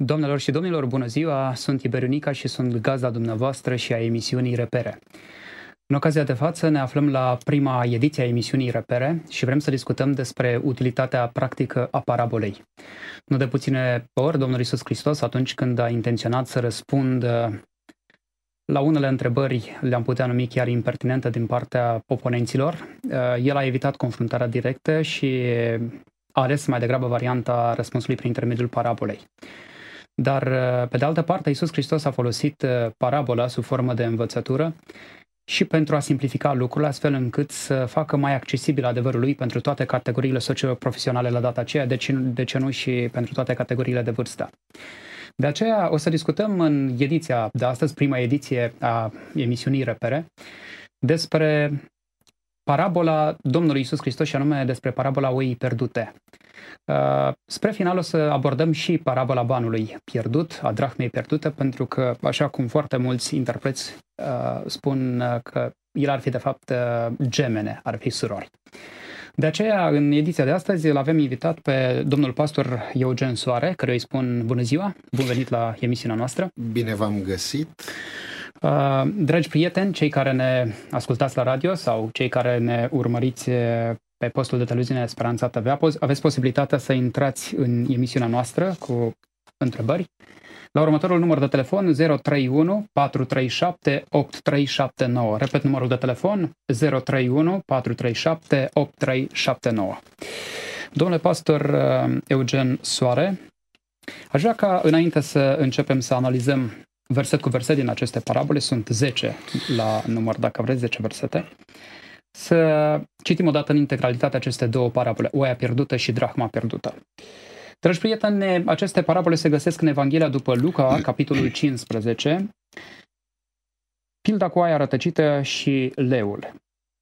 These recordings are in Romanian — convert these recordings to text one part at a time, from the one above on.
Doamnelor și domnilor, bună ziua! Sunt Tiberiu Nica și sunt gazda dumneavoastră și a emisiunii Repere. În ocazia de față ne aflăm la prima ediție a emisiunii Repere și vrem să discutăm despre utilitatea practică a parabolei. Nu de puține ori, Domnul Iisus Hristos, atunci când a intenționat să răspundă la unele întrebări, le-am putea numi chiar impertinente din partea oponenților, el a evitat confruntarea directă și a ales mai degrabă varianta răspunsului prin intermediul parabolei. Dar, pe de altă parte, Iisus Hristos a folosit parabola sub formă de învățătură și pentru a simplifica lucrurile, astfel încât să facă mai accesibil adevărul lui pentru toate categoriile socio-profesionale la data aceea, de ce nu și pentru toate categoriile de vârstă. De aceea o să discutăm în ediția de astăzi, prima ediție a emisiunii Repere, despre parabola Domnului Iisus Hristos și anume despre parabola oii pierdute. Spre final o să abordăm și parabola banului pierdut, a drahmei pierdute, pentru că, așa cum foarte mulți interpreți spun că el ar fi de fapt gemene, ar fi surori. De aceea, în ediția de astăzi, îl avem invitat pe domnul pastor Eugen Soare, căruia îi spun bună ziua, bun venit la emisiunea noastră. Bine v-am găsit! Dragi prieteni, cei care ne ascultați la radio sau cei care ne urmăriți pe postul de televiziune Speranța TV, aveți posibilitatea să intrați în emisiunea noastră cu întrebări la următorul număr de telefon 031 437 8379. Repet numărul de telefon 031 437 8379. Domnule pastor Eugen Soare, aș vrea ca înainte să începem să analizăm verset cu verset din aceste parabole, sunt 10 la număr, dacă vreți, 10 versete, să citim odată în integralitate aceste două parabole, oia pierdută și drahma pierdută. Dragi prieteni, aceste parabole se găsesc în Evanghelia după Luca, capitolul 15, pilda cu oaia rătăcită și leul.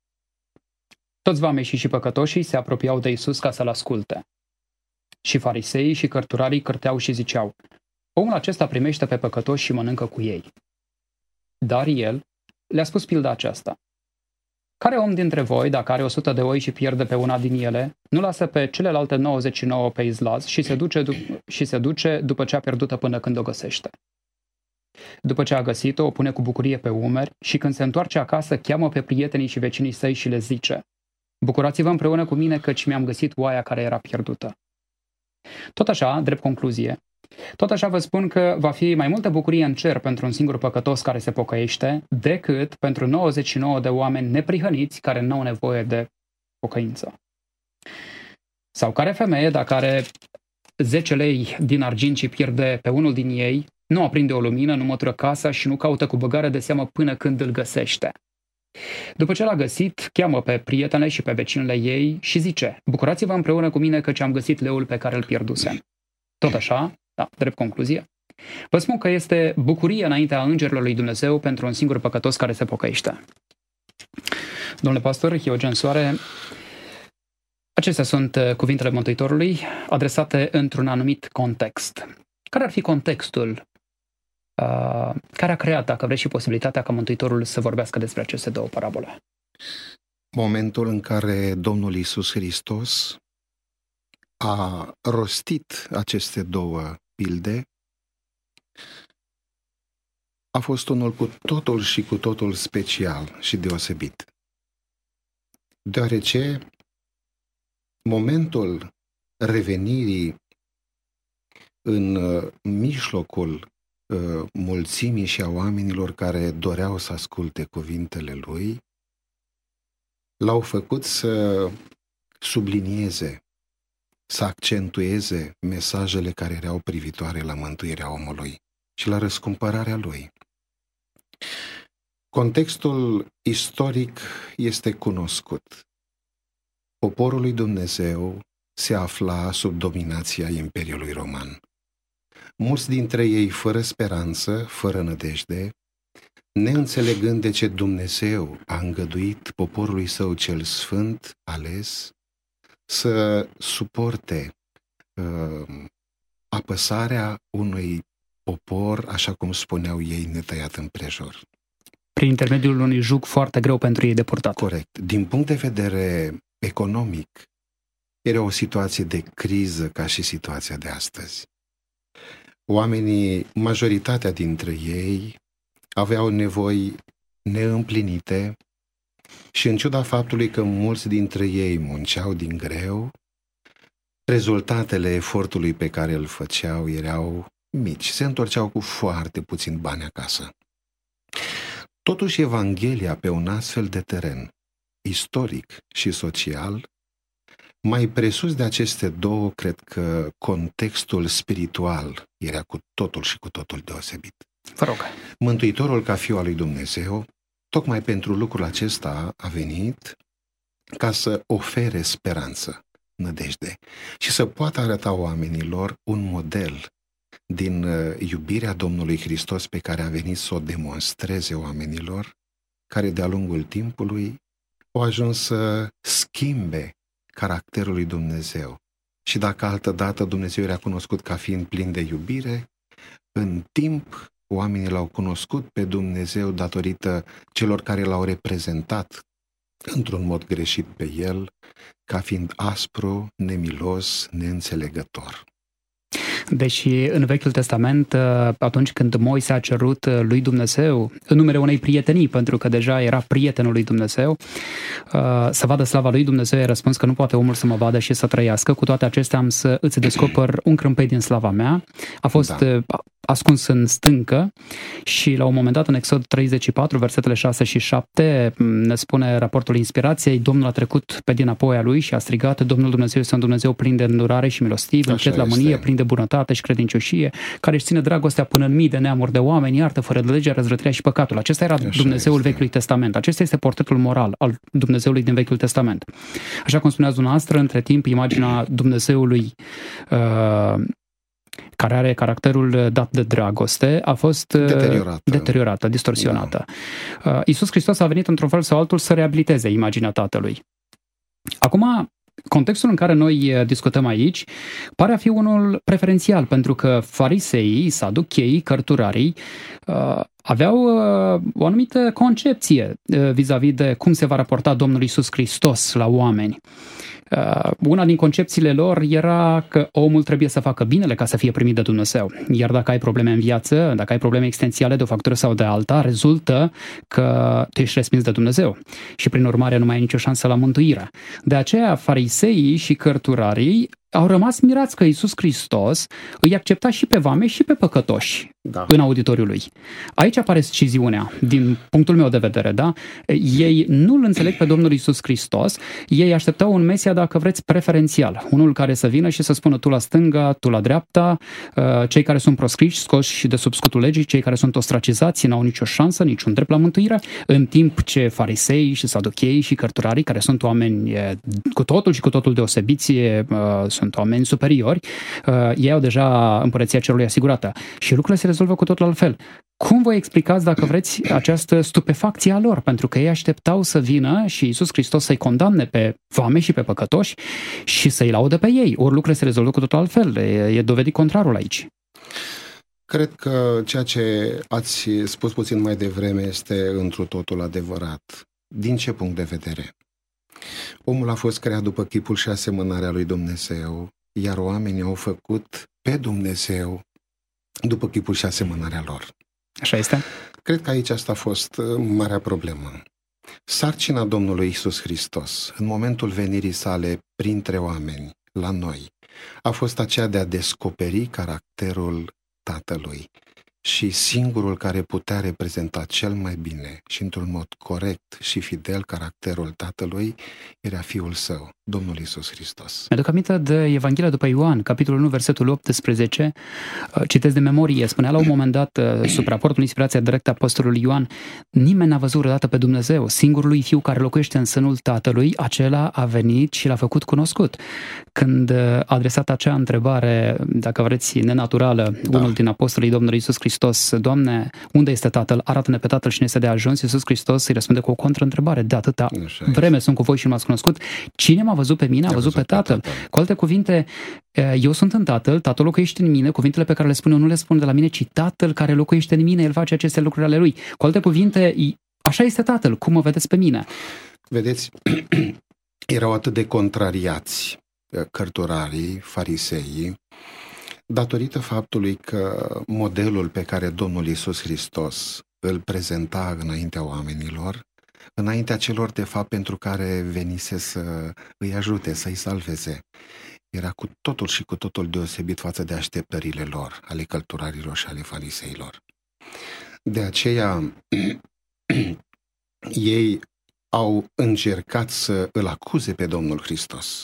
Toți vameșii și păcătoșii se apropiau de Iisus ca să-L asculte. Și fariseii și cărturarii cârteau și ziceau: omul acesta primește pe păcătoși și mănâncă cu ei. Dar el le-a spus pilda aceasta: care om dintre voi, dacă are 100 de oi și pierde pe una din ele, nu lasă pe celelalte 99 pe izlaz și se duce după ce a pierdută până când o găsește? După ce a găsit-o, o pune cu bucurie pe umeri și când se întoarce acasă, cheamă pe prietenii și vecinii săi și le zice: bucurați-vă împreună cu mine căci mi-am găsit oaia care era pierdută. Tot așa, drept concluzie, tot așa vă spun că va fi mai multă bucurie în cer pentru un singur păcătos care se pocăiește decât pentru 99 de oameni neprihăniți care nu au nevoie de pocăință. Sau care femeie, dacă are 10 lei din argint și pierde pe unul din ei, nu aprinde o lumină, nu mătură casa și nu caută cu băgare de seamă până când îl găsește. După ce l-a găsit, cheamă pe prietenele și pe vecinele ei și zice: bucurați-vă împreună cu mine căci am găsit leul pe care îl pierdusem. Tot așa, da, drept concluzie, vă spun că este bucurie înaintea îngerilor lui Dumnezeu pentru un singur păcătos care se pocăiește. Domnule pastor Eugen Soare, acestea sunt cuvintele Mântuitorului adresate într-un anumit context. Care ar fi contextul care a creat, dacă vreți, și posibilitatea ca Mântuitorul să vorbească despre aceste două parabole? Momentul în care Domnul Iisus Hristos a rostit aceste două pilde a fost unul cu totul și cu totul special și deosebit. Deoarece momentul revenirii în mijlocul mulțimii și a oamenilor care doreau să asculte cuvintele lui, l-au făcut să sublinieze, să accentueze mesajele care erau privitoare la mântuirea omului și la răscumpărarea lui. Contextul istoric este cunoscut. Poporul lui Dumnezeu se afla sub dominația Imperiului Roman. Mulți dintre ei fără speranță, fără nădejde, neînțelegând de ce Dumnezeu a îngăduit poporului său cel sfânt, ales, să suporte apăsarea unui popor, așa cum spuneau ei, netăiat împrejur. Prin intermediul unui jug foarte greu pentru ei de purtat. Corect. Din punct de vedere economic, era o situație de criză ca și situația de astăzi. Oamenii, majoritatea dintre ei, aveau nevoi neîmplinite și în ciuda faptului că mulți dintre ei munceau din greu, rezultatele efortului pe care îl făceau erau mici, se întorceau cu foarte puțin bani acasă. Totuși, Evanghelia pe un astfel de teren, istoric și social, mai presus de aceste două, cred că contextul spiritual era cu totul și cu totul deosebit. Vă rog. Mântuitorul, ca Fiul al lui Dumnezeu, tocmai pentru lucrul acesta a venit ca să ofere speranță, nădejde și să poată arăta oamenilor un model din iubirea Domnului Hristos pe care a venit să o demonstreze oamenilor, care de-a lungul timpului au ajuns să schimbe caracterul lui Dumnezeu. Și dacă altădată Dumnezeu era cunoscut ca fiind plin de iubire, în timp oamenii l-au cunoscut pe Dumnezeu datorită celor care l-au reprezentat într-un mod greșit pe el, ca fiind aspru, nemilos, neînțelegător. Deși în Vechiul Testament, atunci când Moise a cerut lui Dumnezeu, în numele unei prietenii, pentru că deja era prietenul lui Dumnezeu, să vadă slava lui Dumnezeu, i-a răspuns că nu poate omul să mă vadă și să trăiască. Cu toate acestea am să îți descoper un crâmpei din slava mea. A fost ascuns în stâncă și la un moment dat în Exod 34, versetele 6 și 7, ne spune raportul inspirației, Domnul a trecut pe dinapoi a lui și a strigat, Domnul Dumnezeu este un Dumnezeu plin de îndurare și milostiv, încet la mânie, plin de bunătate și credincioșie, care își ține dragostea până în mii de neamuri de oameni, iartă fără de legea, răzvrătirea și păcatul. Acesta era Dumnezeul Vechiului Testament. Acesta este portretul moral al Dumnezeului din Vechiul Testament. Așa cum spuneați dumneavoastră, între timp, imaginea Dumnezeului care are caracterul dat de dragoste, a fost deteriorată, distorsionată. Da. Iisus Hristos a venit într-un fel sau altul să reabiliteze imaginea Tatălui. Acum, contextul în care noi discutăm aici pare a fi unul preferențial, pentru că fariseii, saducheii, cărturarii aveau o anumită concepție vis-a-vis de cum se va raporta Domnul Iisus Hristos la oameni. Una din concepțiile lor era că omul trebuie să facă binele ca să fie primit de Dumnezeu. Iar dacă ai probleme în viață, dacă ai probleme existențiale de o factură sau de alta, rezultă că tu ești respins de Dumnezeu și prin urmare nu mai ai nicio șansă la mântuire. De aceea fariseii și cărturarii au rămas mirați că Iisus Hristos îi accepta și pe vame și pe păcătoși în auditoriul lui. Aici apare sciziunea, din punctul meu de vedere, da? Ei nu-L înțeleg pe Domnul Iisus Hristos, ei așteptau un Mesia, dacă vreți, preferențial. Unul care să vină și să spună tu la stânga, tu la dreapta, cei care sunt proscriși, scoși de sub scutul legii, cei care sunt ostracizați, n-au nicio șansă, niciun drept la mântuire, în timp ce farisei și saducheii și cărturarii, care sunt oameni cu totul și cu totul deosebiți, sunt oameni superiori, ei au deja împărăția cerului asigurată. Și lucrurile se rezolvă cu totul altfel. Cum vă explicați, dacă vreți, această stupefacție a lor? Pentru că ei așteptau să vină și Iisus Hristos să-i condamne pe vame și pe păcătoși și să-i laude pe ei. Ori lucrurile se rezolvă cu totul altfel. E dovedit contrarul aici. Cred că ceea ce ați spus puțin mai devreme este întru totul adevărat. Din ce punct de vedere? Omul a fost creat după chipul și asemănarea lui Dumnezeu, iar oamenii au făcut pe Dumnezeu după chipul și asemănarea lor. Așa este? Cred că aici asta a fost marea problemă. Sarcina Domnului Iisus Hristos, în momentul venirii sale printre oameni, la noi, a fost aceea de a descoperi caracterul Tatălui. Și singurul care putea reprezenta cel mai bine și într-un mod corect și fidel caracterul Tatălui era Fiul Său, Domnul Iisus Hristos. Mi-aduc aminte de Evanghelia după Ioan, capitolul 1, versetul 18, citesc de memorie, spunea la un moment dat, sub raportul inspirația directă a apostolului Ioan, nimeni n-a văzut vreodată pe Dumnezeu, singurul lui Fiu care locuiește în sânul Tatălui, acela a venit și l-a făcut cunoscut. Când a adresat acea întrebare, dacă vreți, nenaturală, unul din apostolii Domnului Iisus Hristos, Doamne, unde este Tatăl? Arată-ne pe Tatăl și ne este de ajuns. Iisus Hristos îi răspunde cu o contraîntrebare. De atâta vreme sunt cu voi și nu m-ați cunoscut. Cine m-a văzut pe mine, a văzut pe Tatăl. Cu alte cuvinte, eu sunt în Tatăl, Tatăl locuiește în mine, cuvintele pe care le spun eu nu le spun de la mine, ci Tatăl care locuiește în mine, El face aceste lucruri ale Lui. Cu alte cuvinte, așa este Tatăl, cum mă vedeți pe mine? Vedeți, erau atât de contrariați cărturarii, fariseii, Datorită faptului că modelul pe care Domnul Iisus Hristos îl prezenta înaintea oamenilor, înaintea celor de fapt pentru care venise să îi ajute, să îi salveze, era cu totul și cu totul deosebit față de așteptările lor, ale cărturarilor și ale fariseilor. De aceea ei au încercat să îl acuze pe Domnul Hristos.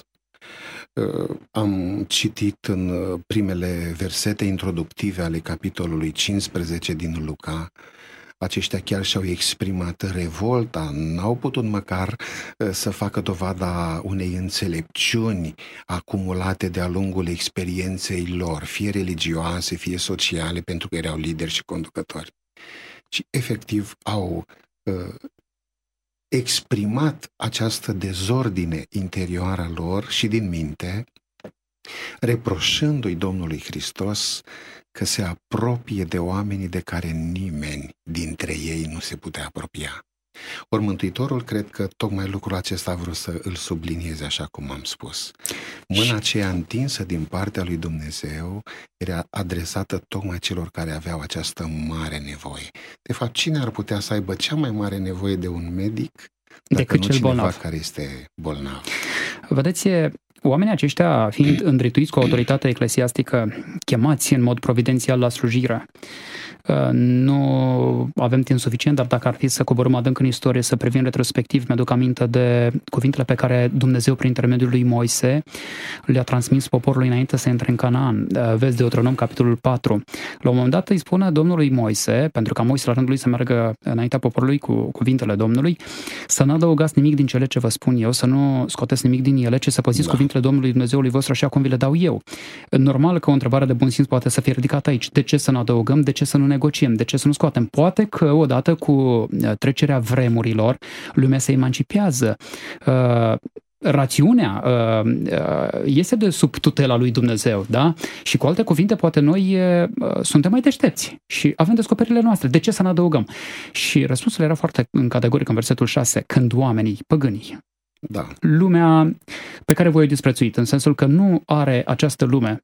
Am citit în primele versete introductive ale capitolului 15 din Luca. Aceștia chiar și-au exprimat revolta, n-au putut măcar să facă dovada unei înțelepciuni acumulate de-a lungul experienței lor, fie religioase, fie sociale, pentru că erau lideri și conducători. Ci efectiv au exprimat această dezordine interioară a lor și din minte, reproșându-i Domnului Hristos că se apropie de oamenii de care nimeni dintre ei nu se putea apropia. Ori Mântuitorul cred că tocmai lucrul acesta a vrut să îl sublinieze, așa cum am spus. Mâna aceea întinsă din partea lui Dumnezeu era adresată tocmai celor care aveau această mare nevoie. De fapt, cine ar putea să aibă cea mai mare nevoie de un medic decât cel bolnav, care este bolnav? Vedeți, oamenii aceștia, fiind îndrituiți cu autoritatea eclesiastică, chemați în mod providențial la slujire, nu avem timp suficient, dar dacă ar fi să coborâm adânc în istorie, să privim retrospectiv, mi-aduc aminte de cuvintele pe care Dumnezeu, prin intermediul lui Moise, le-a transmis poporului înainte să intre în Canaan. Vezi Deuteronom, capitolul 4. La un moment dat îi spune Domnului Moise, pentru ca Moise la rândul lui să meargă înaintea poporului cu cuvintele Domnului, să nu adăugați nimic din cele ce vă spun eu, să nu scoteți nimic din ele, ci să păziți cuvintele Domnului Dumnezeului vostru așa cum vi le dau eu. Normal că o întrebare de bun simț poate să fie ridicată aici. De ce să nu adăugăm? De ce să nu negociem? De ce să nu scoatem? Poate că odată cu trecerea vremurilor, lumea se emancipează. Rațiunea este de sub tutela lui Dumnezeu, da? Și cu alte cuvinte, poate noi suntem mai deștepți și avem descoperirile noastre. De ce să ne adăugăm? Și răspunsul era foarte categoric în versetul 6, când oamenii, păgânii, lumea pe care voi o disprețuit, în sensul că nu are această lume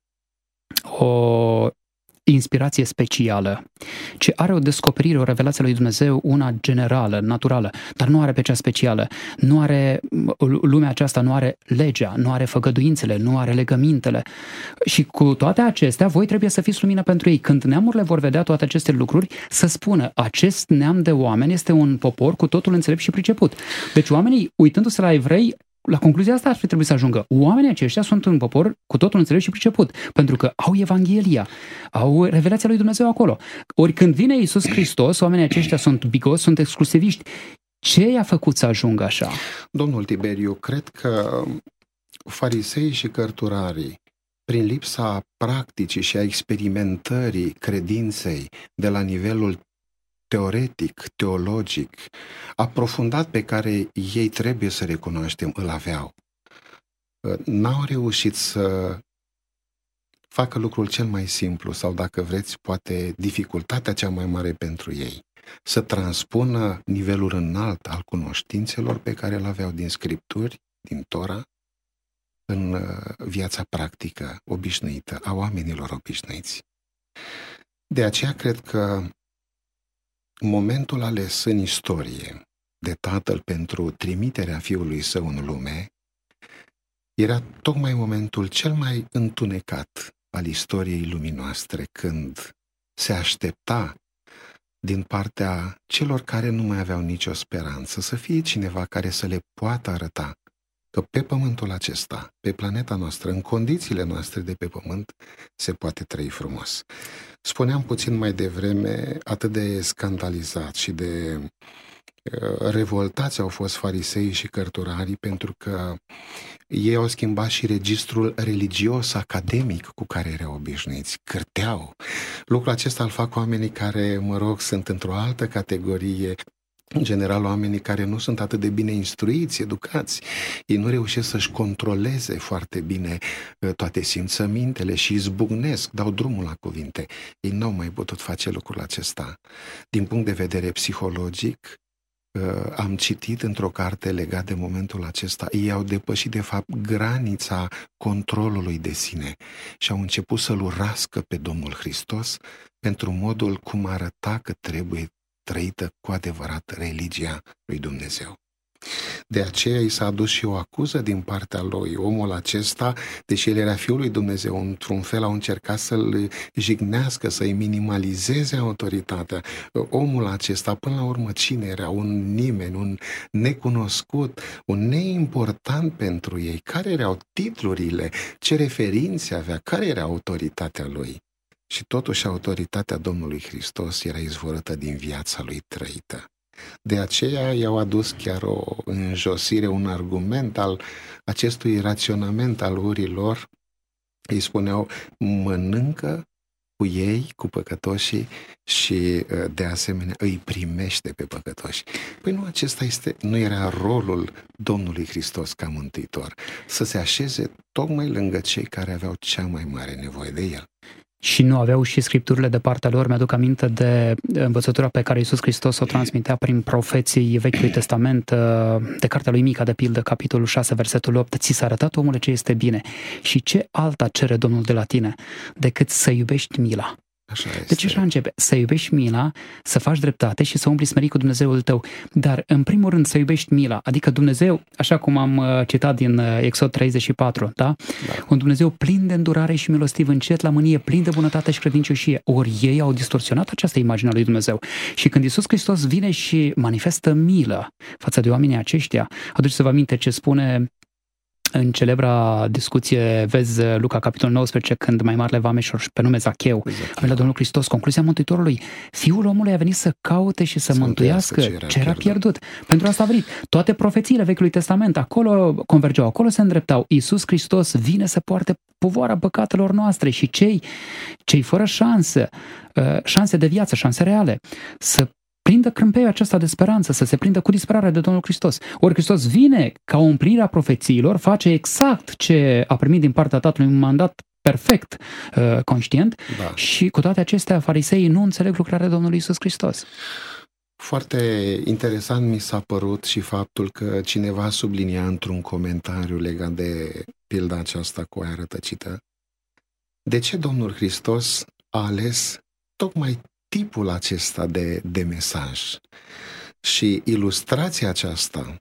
o inspirație specială, ci are o descoperire, o revelație a lui Dumnezeu, una generală, naturală, dar nu are pe cea specială. Nu are, lumea aceasta nu are legea, nu are făgăduințele, nu are legămintele. Și cu toate acestea, voi trebuie să fiți lumină pentru ei. Când neamurile vor vedea toate aceste lucruri, să spună, acest neam de oameni este un popor cu totul înțelept și priceput. Deci oamenii, uitându-se la evrei, la concluzia asta ar fi trebuit să ajungă. Oamenii aceștia sunt un popor cu totul înțelept și priceput, pentru că au Evanghelia, au revelația lui Dumnezeu acolo. Ori când vine Iisus Hristos, oamenii aceștia sunt bigoți, sunt exclusiviști. Ce i-a făcut să ajungă așa? Domnul Tiberiu, cred că farisei și cărturarii, prin lipsa practicii și a experimentării credinței de la nivelul teoretic, teologic, aprofundat pe care ei, trebuie să recunoaștem, îl aveau. N-au reușit să facă lucrul cel mai simplu sau, dacă vreți, poate dificultatea cea mai mare pentru ei, să transpună nivelul înalt al cunoștințelor pe care îl aveau din Scripturi, din Tora, în viața practică obișnuită a oamenilor obișnuiți. De aceea cred că momentul ales în istorie de Tatăl pentru trimiterea Fiului Său în lume era tocmai momentul cel mai întunecat al istoriei lumii noastre, când se aștepta din partea celor care nu mai aveau nicio speranță să fie cineva care să le poată arăta că pe pământul acesta, pe planeta noastră, în condițiile noastre de pe pământ, se poate trăi frumos. Spuneam puțin mai devreme, atât de scandalizat și de revoltați au fost farisei și cărturarii, pentru că ei au schimbat și registrul religios, academic cu care erau obișnuiți. Cârteau. Lucrul acesta îl fac oamenii care, sunt într-o altă categorie. În general, oamenii care nu sunt atât de bine instruiți, educați, ei nu reușesc să-și controleze foarte bine toate simțămintele și izbucnesc, dau drumul la cuvinte. Ei n-au mai putut face lucrul acesta. Din punct de vedere psihologic, am citit într-o carte legat de momentul acesta, ei au depășit de fapt granița controlului de sine și au început să-L urască pe Domnul Hristos pentru modul cum arăta că trebuie trăită cu adevărat religia lui Dumnezeu. De aceea i s-a adus și o acuză din partea lui. Omul acesta, deși el era Fiul lui Dumnezeu, într-un fel au încercat să-l jignească, să-i minimalizeze autoritatea. Omul acesta, până la urmă, cine era? Un nimeni, un necunoscut, un neimportant pentru ei. Care erau titlurile? Ce referințe avea? Care era autoritatea lui? Și totuși autoritatea Domnului Hristos era izvorâtă din viața lui trăită. De aceea i-au adus chiar o înjosire, un argument al acestui raționament al urilor. Îi spuneau, mănâncă cu ei, cu păcătoșii și de asemenea îi primește pe păcătoși. Păi nu, acesta nu era rolul Domnului Hristos ca mântuitor, să se așeze tocmai lângă cei care aveau cea mai mare nevoie de El. Și nu aveau și scripturile de partea lor. Mi-aduc aminte de învățătura pe care Iisus Hristos o transmitea prin profeții Vechiului Testament, de cartea lui Mica, de pildă, capitolul 6, versetul 8. Ți s-a arătat, omule, ce este bine și ce alta cere Domnul de la tine decât să iubești mila. Deci așa începe, să iubești mila, să faci dreptate și să umbli smerit cu Dumnezeul tău. Dar în primul rând să iubești mila, adică Dumnezeu, așa cum am citat din Exod 34, da? Un Dumnezeu plin de îndurare și milostiv, încet la mânie, plin de bunătate și credincioșie. Ori ei au distorsionat această imagine a lui Dumnezeu. Și când Iisus Hristos vine și manifestă milă față de oamenii aceștia, aduceți-vă aminte ce spune în celebra discuție, vezi Luca, capitolul 19, când mai marele vameșor pe nume Zacheu a venit la Domnul Hristos, concluzia Mântuitorului, Fiul omului a venit să caute și să mântuiască ce era pierdut. Pentru asta a venit. Toate profețiile Vechiului Testament, acolo convergeau, acolo se îndreptau. Iisus Hristos vine să poarte povoara păcatelor noastre și cei fără șanse de viață, șanse reale, să prindă crâmpeiul acesta de speranță, să se prindă cu disperarea de Domnul Hristos. Ori Hristos vine ca o împlinire a profețiilor, face exact ce a primit din partea Tatălui, un mandat perfect, conștient, da. Și cu toate acestea, fariseii nu înțeleg lucrarea Domnului Iisus Hristos. Foarte interesant mi s-a părut și faptul că cineva sublinia într-un comentariu legat de pilda aceasta cu aia rătăcită. De ce Domnul Hristos a ales tocmai tipul acesta de mesaj? Și ilustrația aceasta,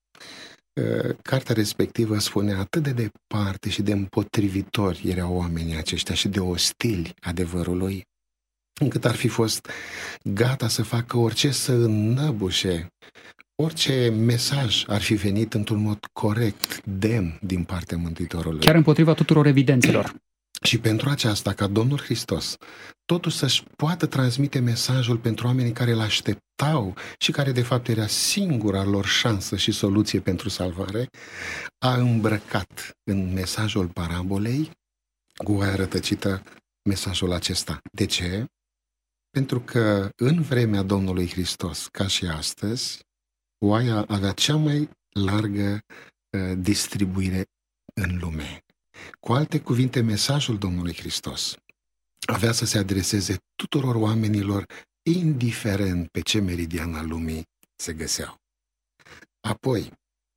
cartea respectivă spune atât de departe și de împotrivitori erau oamenii aceștia și de ostili adevărului, încât ar fi fost gata să facă orice să înnăbușe orice mesaj ar fi venit într-un mod corect, demn din partea Mântuitorului. Chiar împotriva tuturor evidențelor. Și pentru aceasta, ca Domnul Hristos totuși să-și poată transmite mesajul pentru oamenii care îl așteptau și care de fapt era singura lor șansă și soluție pentru salvare, a îmbrăcat în mesajul parabolei cu oaia rătăcită mesajul acesta. De ce? Pentru că în vremea Domnului Hristos, ca și astăzi, oaia avea cea mai largă distribuire în lume. Cu alte cuvinte, mesajul Domnului Hristos avea să se adreseze tuturor oamenilor, indiferent pe ce meridian al lumii se găseau. Apoi,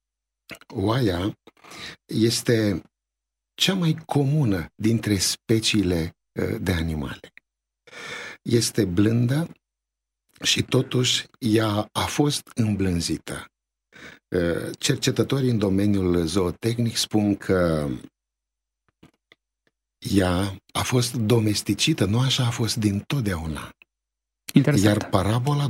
oaia este cea mai comună dintre speciile de animale. Este blândă și totuși ea a fost îmblânzită. Cercetătorii în domeniul zootehnic spun că ea a fost domesticită, nu așa a fost dintotdeauna. Interesant. Iar parabola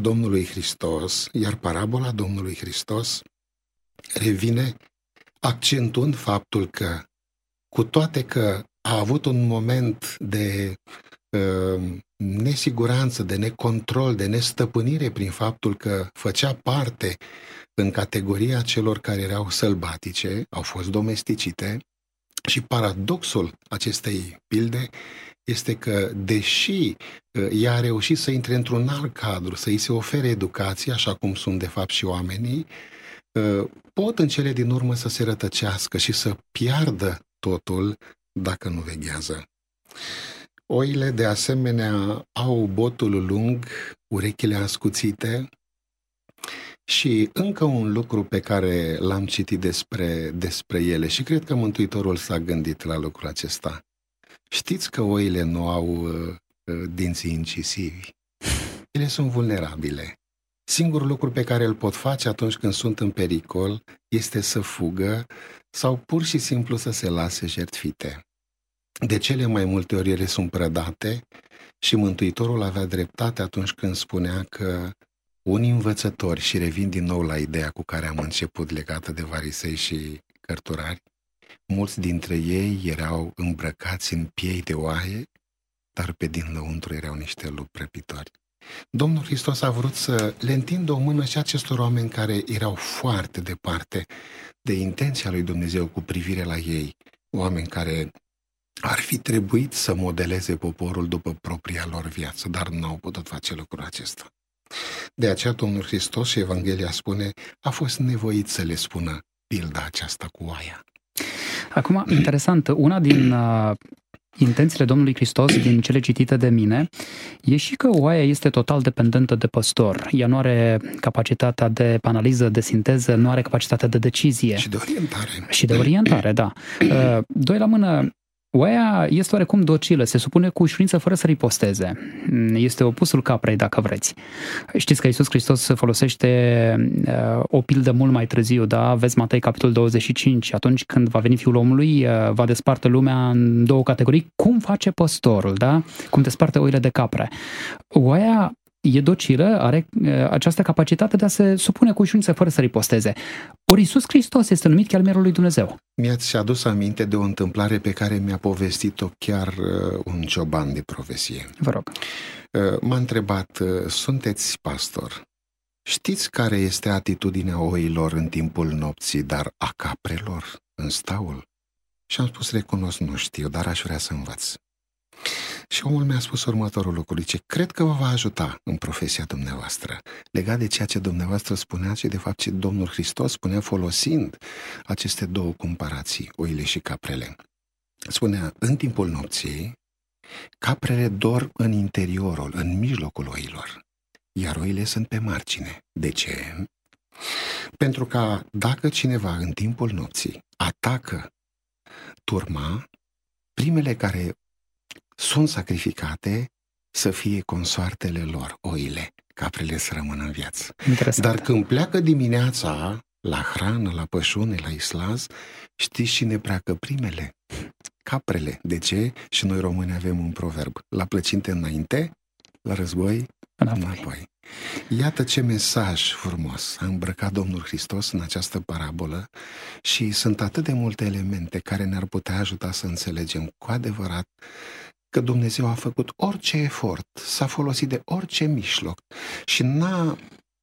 Domnului Hristos revine accentuând faptul că, cu toate că a avut un moment de nesiguranță, de necontrol, de nestăpânire prin faptul că făcea parte în categoria celor care erau sălbatice, au fost domesticite. Și paradoxul acestei pilde este că, deși ea a reușit să intre într-un alt cadru, să îi se ofere educație, așa cum sunt de fapt și oamenii, pot în cele din urmă să se rătăcească și să piardă totul dacă nu veghează. Oile, de asemenea, au botul lung, urechile ascuțite, Și încă un lucru pe care l-am citit despre ele și cred că Mântuitorul s-a gândit la lucrul acesta. Știți că oile nu au dinții incisivi. Ele sunt vulnerabile. Singurul lucru pe care îl pot face atunci când sunt în pericol este să fugă sau pur și simplu să se lase jertfite. De cele mai multe ori ele sunt prădate și Mântuitorul avea dreptate atunci când spunea că unii învățători, și revin din nou la ideea cu care am început legată de farisei și cărturari, mulți dintre ei erau îmbrăcați în piei de oaie, dar pe din lăuntru erau niște lupi răpitori. Domnul Hristos a vrut să le întindă o mână și acestor oameni care erau foarte departe de intenția lui Dumnezeu cu privire la ei, oameni care ar fi trebuit să modeleze poporul după propria lor viață, dar nu au putut face lucrul acesta. De aceea Domnul Hristos, și Evanghelia spune, a fost nevoit să le spună pilda aceasta cu oaia. Acum, interesant, una din intențiile Domnului Hristos, din cele citite de mine, e și că oaia este total dependentă de păstor. Ea nu are capacitatea de analiză, de sinteză, nu are capacitatea de decizie. Și de orientare. Și de orientare, da. Doi la mână, oaia este oarecum docilă, se supune cu ușurință fără să riposteze. Este opusul caprei, dacă vreți. Știți că Iisus Hristos folosește o pildă mult mai târziu, da? Vezi Matei, capitolul 25, atunci când va veni Fiul omului, va desparte lumea în două categorii. Cum face păstorul, da? Cum desparte oile de capre. Oaia e docilă, are această capacitate de a se supune cu ușurință fără să riposteze. Ori Iisus Hristos este numit chiar mielul lui Dumnezeu. Mi-ați adus aminte de o întâmplare pe care mi-a povestit-o chiar un cioban de profesie. Vă rog. M-a întrebat, sunteți pastor, știți care este atitudinea oilor în timpul nopții, dar a caprelor în staul? Și am spus, recunosc, nu știu, dar aș vrea să învăț. Și omul mi-a spus următorul lucru, zice, cred că vă va ajuta în profesia dumneavoastră, legat de ceea ce dumneavoastră spuneați și de fapt ce Domnul Hristos spunea folosind aceste două comparații, oile și caprele. Spunea, în timpul nopții, caprele dorm în interiorul, în mijlocul oilor, iar oile sunt pe margine. De ce? Pentru că dacă cineva în timpul nopții atacă turma, primele care sunt sacrificate să fie consoartele lor, oile, caprele să rămână în viață. Interesant. Dar când pleacă dimineața la hrană, la pășune, la islaz, știți cine pleacă primele? Caprele. De ce? Și noi români avem un proverb. La plăcinte înainte, la război înapoi. Iată ce mesaj frumos a îmbrăcat Domnul Hristos în această parabolă și sunt atât de multe elemente care ne-ar putea ajuta să înțelegem cu adevărat că Dumnezeu a făcut orice efort, s-a folosit de orice mijloc și n-a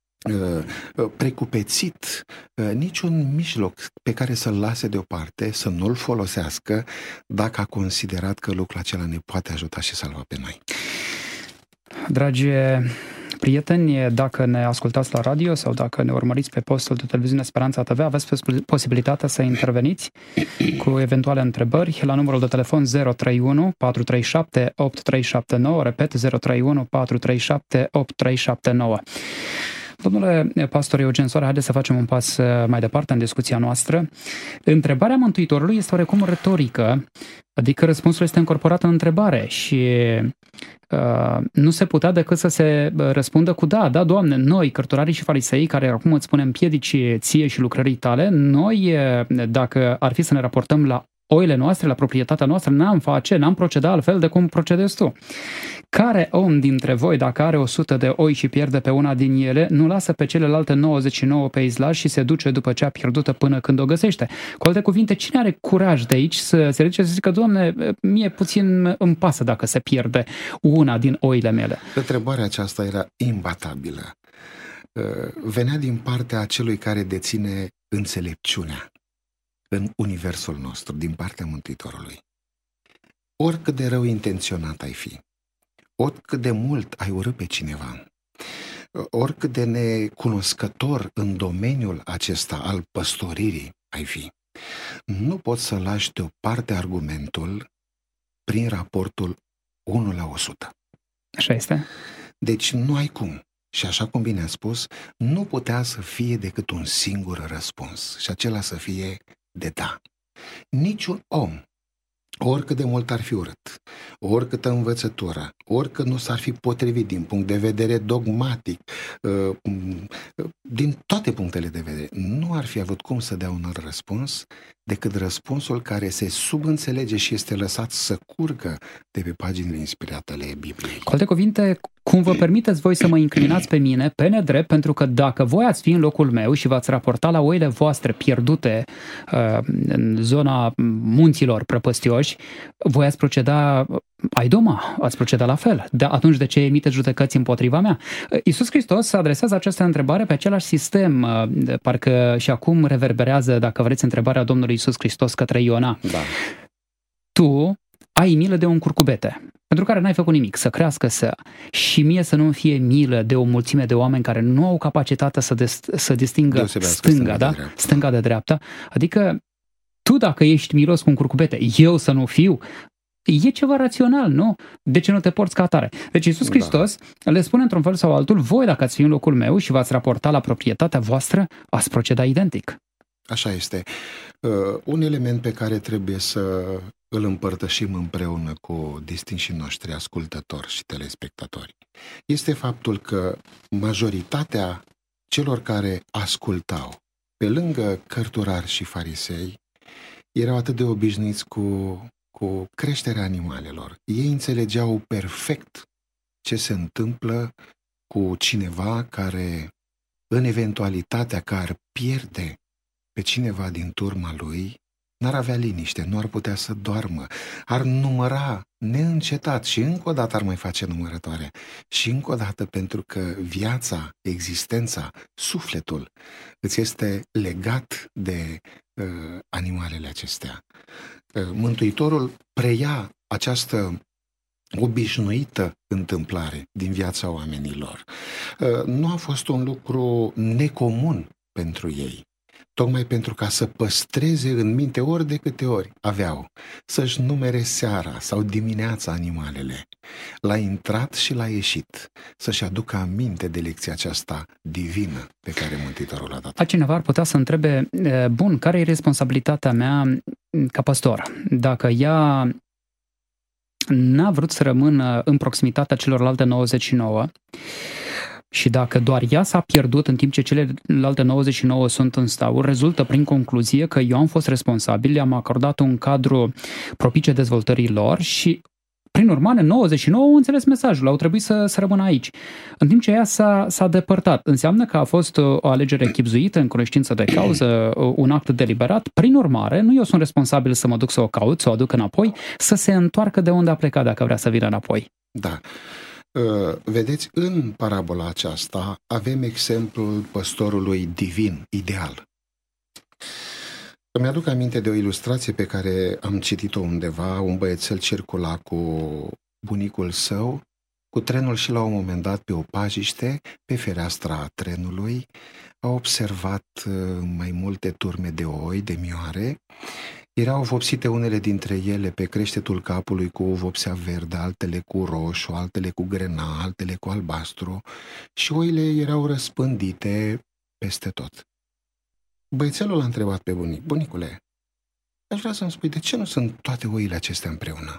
precupețit niciun mijloc pe care să-l lase deoparte, să nu-l folosească dacă a considerat că lucrul acela ne poate ajuta și salva pe noi. Dragi prieteni, dacă ne ascultați la radio sau dacă ne urmăriți pe postul de televiziune Speranța TV, aveți posibilitatea să interveniți cu eventuale întrebări la numărul de telefon 031 437 8379, repet 031 437 8379. Domnule pastor Eugen Soare, haideți să facem un pas mai departe în discuția noastră. Întrebarea Mântuitorului este oarecum retorică, adică răspunsul este încorporat în întrebare și nu se putea decât să se răspundă cu da, Doamne, noi, cărturarii și farisei, care acum îți punem piedici ție și lucrării tale, noi, dacă ar fi să ne raportăm la oile noastre, la proprietatea noastră, n-am proceda altfel de cum procedezi tu. Care om dintre voi, dacă are 100 de oi și pierde pe una din ele, nu lasă pe celelalte 99 pe izlaj și se duce după cea pierdută până când o găsește? Cu alte cuvinte, cine are curaj de aici să se ridice să zică, Doamne, mie puțin îmi pasă dacă se pierde una din oile mele? Întrebarea aceasta era imbatabilă. Venea din partea celui care deține înțelepciunea în universul nostru, din partea Mântuitorului. Oricât de rău intenționat ai fi, oricât de mult ai urât pe cineva, oricât de necunoscător în domeniul acesta al păstoririi ai fi, nu poți să lași deoparte argumentul prin raportul 1 la 100. Așa este. Deci nu ai cum. Și așa cum bine a spus, nu putea să fie decât un singur răspuns și acela să fie de da. Niciun om, oricât de mult ar fi urât, oricâtă învățătură, oricât nu s-ar fi potrivit din punct de vedere dogmatic, din toate punctele de vedere, nu ar fi avut cum să dea un alt răspuns decât răspunsul care se subînțelege și este lăsat să curgă de pe paginile inspirate ale Bibliei. Cu alte cuvinte, cum vă permiteți voi să mă incriminați pe mine, pe nedrept, pentru că dacă voi ați fi în locul meu și v-ați raporta la oile voastre pierdute în zona munților prăpăstioși, voi ați proceda Aidoma, ați proceda la fel. Atunci de ce emiteți judecăți împotriva mea? Iisus Hristos adresează această întrebare pe același sistem, parcă și acum reverberează, dacă vreți, întrebarea Domnului Iisus Hristos către Iona. Da. Tu ai milă de un curcubete, pentru care n-ai făcut nimic, să crească, și mie să nu fie milă de o mulțime de oameni care nu au capacitatea să distingă stânga de dreapta. Adică tu, dacă ești milos cu un curcubete, eu să nu fiu, e ceva rațional, nu? De ce nu te porți ca atare? Deci Iisus Hristos le spune într-un fel sau altul, voi dacă ați fi în locul meu și v-ați raporta la proprietatea voastră, ați proceda identic. Așa este. Un element pe care trebuie să îl împărtășim împreună cu distinșii noștri ascultători și telespectatori este faptul că majoritatea celor care ascultau, pe lângă cărturari și farisei, erau atât de obișnuiți cu creșterea animalelor. Ei înțelegeau perfect ce se întâmplă cu cineva care, în eventualitatea că ar pierde pe cineva din turma lui, n-ar avea liniște, nu ar putea să doarmă, ar număra neîncetat și încă o dată ar mai face numărătoare. Și încă o dată pentru că viața, existența, sufletul îți este legat de animalele acestea. Mântuitorul preia această obișnuită întâmplare din viața oamenilor. Nu a fost un lucru necomun pentru ei, tocmai pentru ca să păstreze în minte ori de câte ori aveau să-și numere seara sau dimineața animalele, la intrat și la ieșit, să-și aducă aminte de lecția aceasta divină pe care Mântuitorul a dat. Altcineva ar putea să întrebe, bun, care e responsabilitatea mea ca păstor? Dacă ea n-a vrut să rămână în proximitatea celorlalte 99 și dacă doar ea s-a pierdut în timp ce celelalte 99 sunt în staul, rezultă prin concluzie că eu am fost responsabil, le-am acordat un cadru propice dezvoltării lor și prin urmare 99 au înțeles mesajul, au trebuit să rămână aici. În timp ce ea s-a depărtat, înseamnă că a fost o alegere chibzuită în cunoștință de cauză, un act deliberat. Prin urmare, nu eu sunt responsabil să mă duc să o caut, să o aduc înapoi, să se întoarcă de unde a plecat dacă vrea să vină înapoi. Da. Vedeți, în parabola aceasta avem exemplul păstorului divin, ideal. Îmi aduc aminte de o ilustrație pe care am citit-o undeva. Un băiețel circula cu bunicul său cu trenul și la un moment dat pe o pajiște, pe fereastra trenului, a observat mai multe turme de oi, de mioare. Erau vopsite unele dintre ele pe creștetul capului cu o vopsea verde, altele cu roșu, altele cu grena, altele cu albastru și oile erau răspândite peste tot. Băiețelul l-a întrebat pe bunic: bunicule, aș vrea să-mi spui de ce nu sunt toate oile acestea împreună?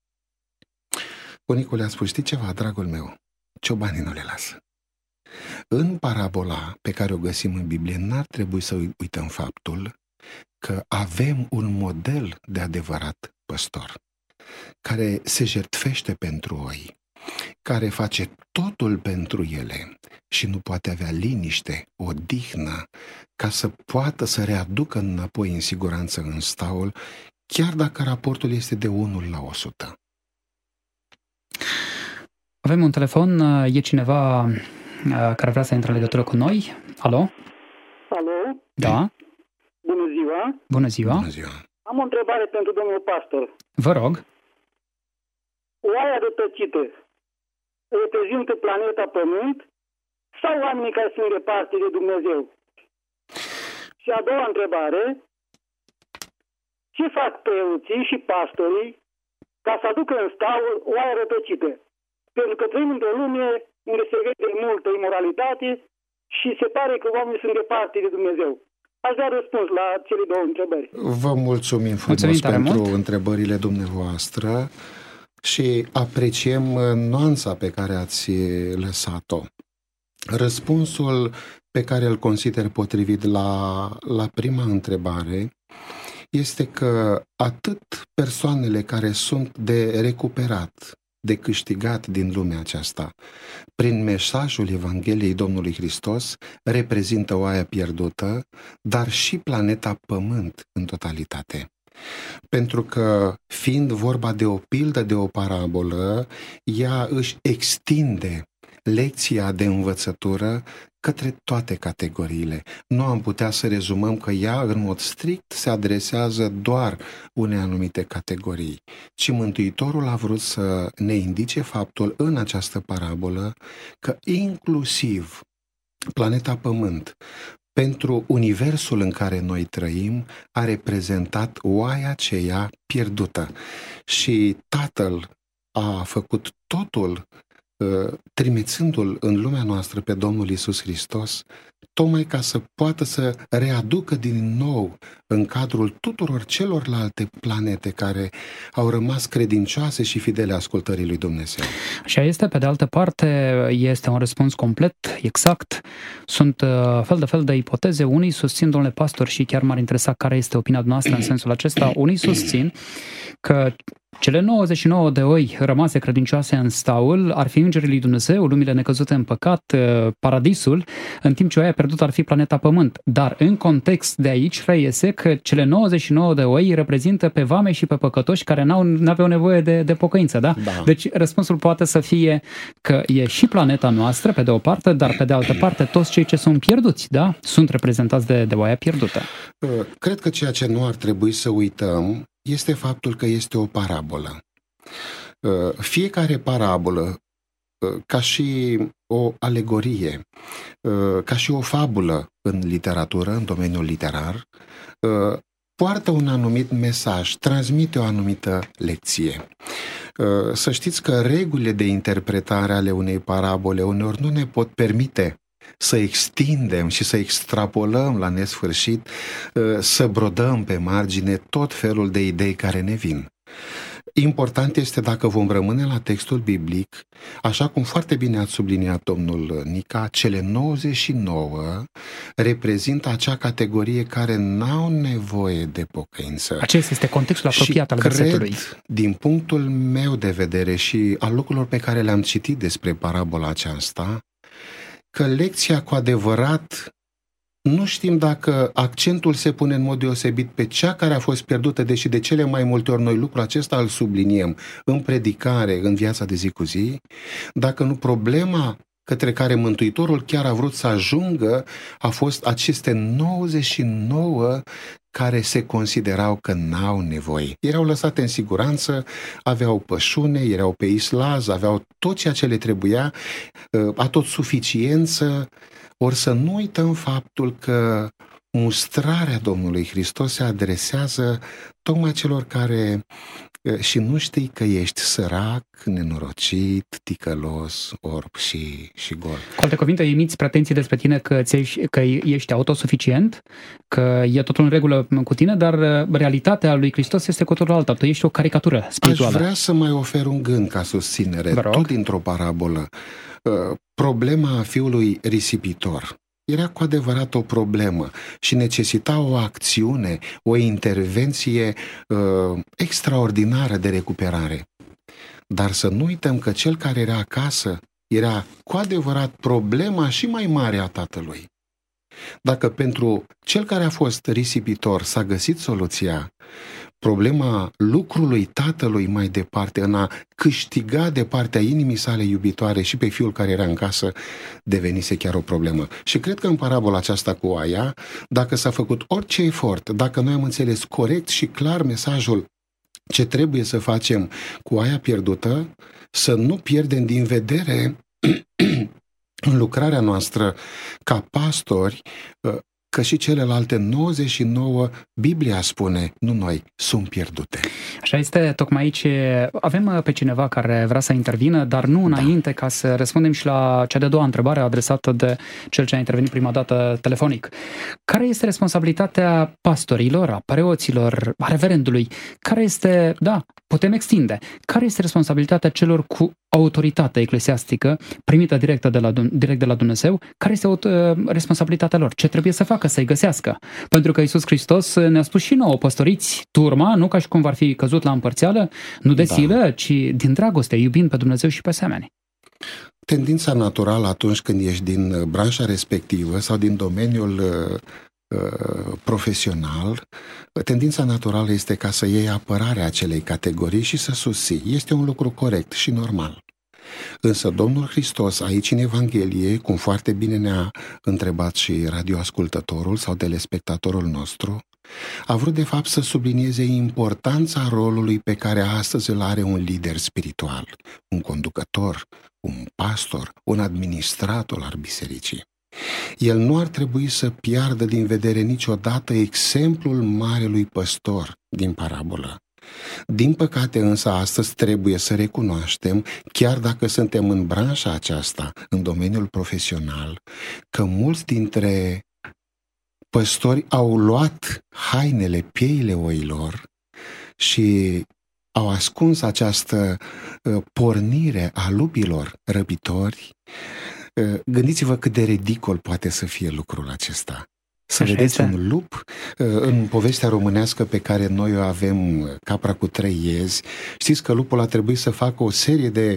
Bunicul a spus: știi ceva, dragul meu, ciobanii nu le lasă. În parabola pe care o găsim în Biblie n-ar trebui să uităm faptul că avem un model de adevărat păstor care se jertfește pentru oi, care face totul pentru ele și nu poate avea liniște, odihnă, ca să poată să readucă înapoi în siguranță în staul, chiar dacă raportul este de 1:100. Avem un telefon, e cineva care vrea să intre în legătură cu noi. Alo? Alo? Da? Bună ziua! Bună ziua! Bună ziua! Am o întrebare pentru domnul pastor. Vă rog. Oaia rătăcită reprezintă planeta Pământ sau oamenii care sunt departe de Dumnezeu? Și a doua întrebare: ce fac preoții și pastorii ca să aducă în staul oaia rătăcită? Pentru că trăim într-o lume unde se vede multă imoralitate și se pare că oamenii sunt departe de Dumnezeu. Aș da răspuns la cele două întrebări. Vă mulțumim frumos pentru întrebările dumneavoastră și apreciem nuanța pe care ați lăsat-o. Răspunsul pe care îl consider potrivit la prima întrebare este că atât persoanele care sunt de recuperat, de câștigat din lumea aceasta, prin mesajul Evangheliei Domnului Hristos, reprezintă oaia pierdută, dar și planeta Pământ în totalitate. Pentru că, fiind vorba de o pildă, de o parabolă, ea își extinde lecția de învățătură către toate categoriile. Nu am putea să rezumăm că ea, în mod strict, se adresează doar unei anumite categorii, ci Mântuitorul a vrut să ne indice faptul în această parabolă că inclusiv planeta Pământ, pentru universul în care noi trăim, a reprezentat oaia aceea pierdută. Și Tatăl a făcut totul trimițându-L în lumea noastră pe Domnul Iisus Hristos, tocmai ca să poată să readucă din nou în cadrul tuturor celorlalte planete care au rămas credincioase și fidele ascultării lui Dumnezeu. Așa este, pe de altă parte, este un răspuns complet, exact. Sunt fel de ipoteze. Unii susțin, domnule pastor, și chiar m-ar interesa care este opinia noastră în sensul acesta, unii susțin că cele 99 de oi rămase credincioase în staul ar fi îngerii lui Dumnezeu, lumile necăzute în păcat, paradisul, în timp ce oaia pierdută ar fi planeta Pământ. Dar în context de aici reiese că cele 99 de oi reprezintă pe vame și pe păcătoși care n-aveau nevoie de pocăință, da? Da? Deci răspunsul poate să fie că e și planeta noastră, pe de o parte, dar pe de altă parte toți cei ce sunt pierduți, da? Sunt reprezentați de oaia pierdută. Cred că ceea ce nu ar trebui să uităm este faptul că este o parabolă. Fiecare parabolă, ca și o alegorie, ca și o fabulă în literatură, în domeniul literar, poartă un anumit mesaj, transmite o anumită lecție. Să știți că regulile de interpretare ale unei parabole uneori nu ne pot permite să extindem și să extrapolăm la nesfârșit, să brodăm pe margine tot felul de idei care ne vin. Important este dacă vom rămâne la textul biblic, așa cum foarte bine ați subliniat domnul Nica, cele 99 reprezintă acea categorie care n-au nevoie de pocăință. Acesta este contextul apropiat al versetului. Cred, din punctul meu de vedere și al lucrurilor pe care le-am citit despre parabola aceasta, că lecția cu adevărat, nu știm dacă accentul se pune în mod deosebit pe cea care a fost pierdută, deși de cele mai multe ori noi lucrul acesta îl subliniem în predicare, în viața de zi cu zi, dacă nu problema către care Mântuitorul chiar a vrut să ajungă a fost aceste 99 care se considerau că n-au nevoie. Erau lăsate în siguranță, aveau pășune, erau pe islaz, aveau tot ceea ce le trebuia, atot suficiență. Ori să nu uităm faptul că mustrarea Domnului Hristos se adresează tocmai celor care și nu știi că ești sărac, nenorocit, ticălos, orb și gol. Cu alte cuvinte, emiți pretenții despre tine că ești autosuficient, că e totul în regulă cu tine, dar realitatea lui Hristos este cu totul alta. Tu ești o caricatură spirituală. Aș vrea să mai ofer un gând ca susținere, tot dintr-o parabolă. Problema fiului risipitor era cu adevărat o problemă și necesita o acțiune, o intervenție extraordinară de recuperare. Dar să nu uităm că cel care era acasă era cu adevărat problema și mai mare a tatălui. Dacă pentru cel care a fost risipitor s-a găsit soluția, problema lucrului tatălui mai departe, în a câștiga de partea inimii sale iubitoare și pe fiul care era în casă, devenise chiar o problemă. Și cred că în parabola aceasta cu oaia, dacă s-a făcut orice efort, dacă noi am înțeles corect și clar mesajul ce trebuie să facem cu oaia pierdută, să nu pierdem din vedere în lucrarea noastră ca pastori că și celelalte 99, Biblia spune, nu noi, sunt pierdute. Așa este, tocmai aici avem pe cineva care vrea să intervină, dar nu înainte ca să răspundem și la cea de-a doua întrebare adresată de cel ce a intervenit prima dată telefonic. Care este responsabilitatea pastorilor, a preoților, a reverendului? Care este, putem extinde, care este responsabilitatea celor cu autoritate eclesiastică primită direct de la Dumnezeu? Care este responsabilitatea lor? Ce trebuie să facă? Să-i găsească. Pentru că Iisus Hristos ne-a spus și nouă, păstoriți turma, nu ca și cum ar fi căzut la împărțeală, nu de silă, ci din dragoste, iubind pe Dumnezeu și pe semeni. Tendința naturală atunci când ești din branșa respectivă sau din domeniul profesional, tendința naturală este ca să iei apărarea acelei categorii și să susții. Este un lucru corect și normal. Însă Domnul Hristos, aici în Evanghelie, cum foarte bine ne-a întrebat și radioascultătorul sau telespectatorul nostru, a vrut de fapt să sublinieze importanța rolului pe care astăzi îl are un lider spiritual, un conducător, un pastor, un administrator al bisericii. El nu ar trebui să piardă din vedere niciodată exemplul marelui păstor din parabolă. Din păcate însă astăzi trebuie să recunoaștem, chiar dacă suntem în branșa aceasta, în domeniul profesional, că mulți dintre păstori au luat hainele, pieile oilor și au ascuns această pornire a lupilor răpitori. Gândiți-vă cât de ridicol poate să fie lucrul acesta. Să vedeți un lup în povestea românească pe care noi o avem, Capra cu 3 iezi. Știți că lupul a trebuit să facă o serie de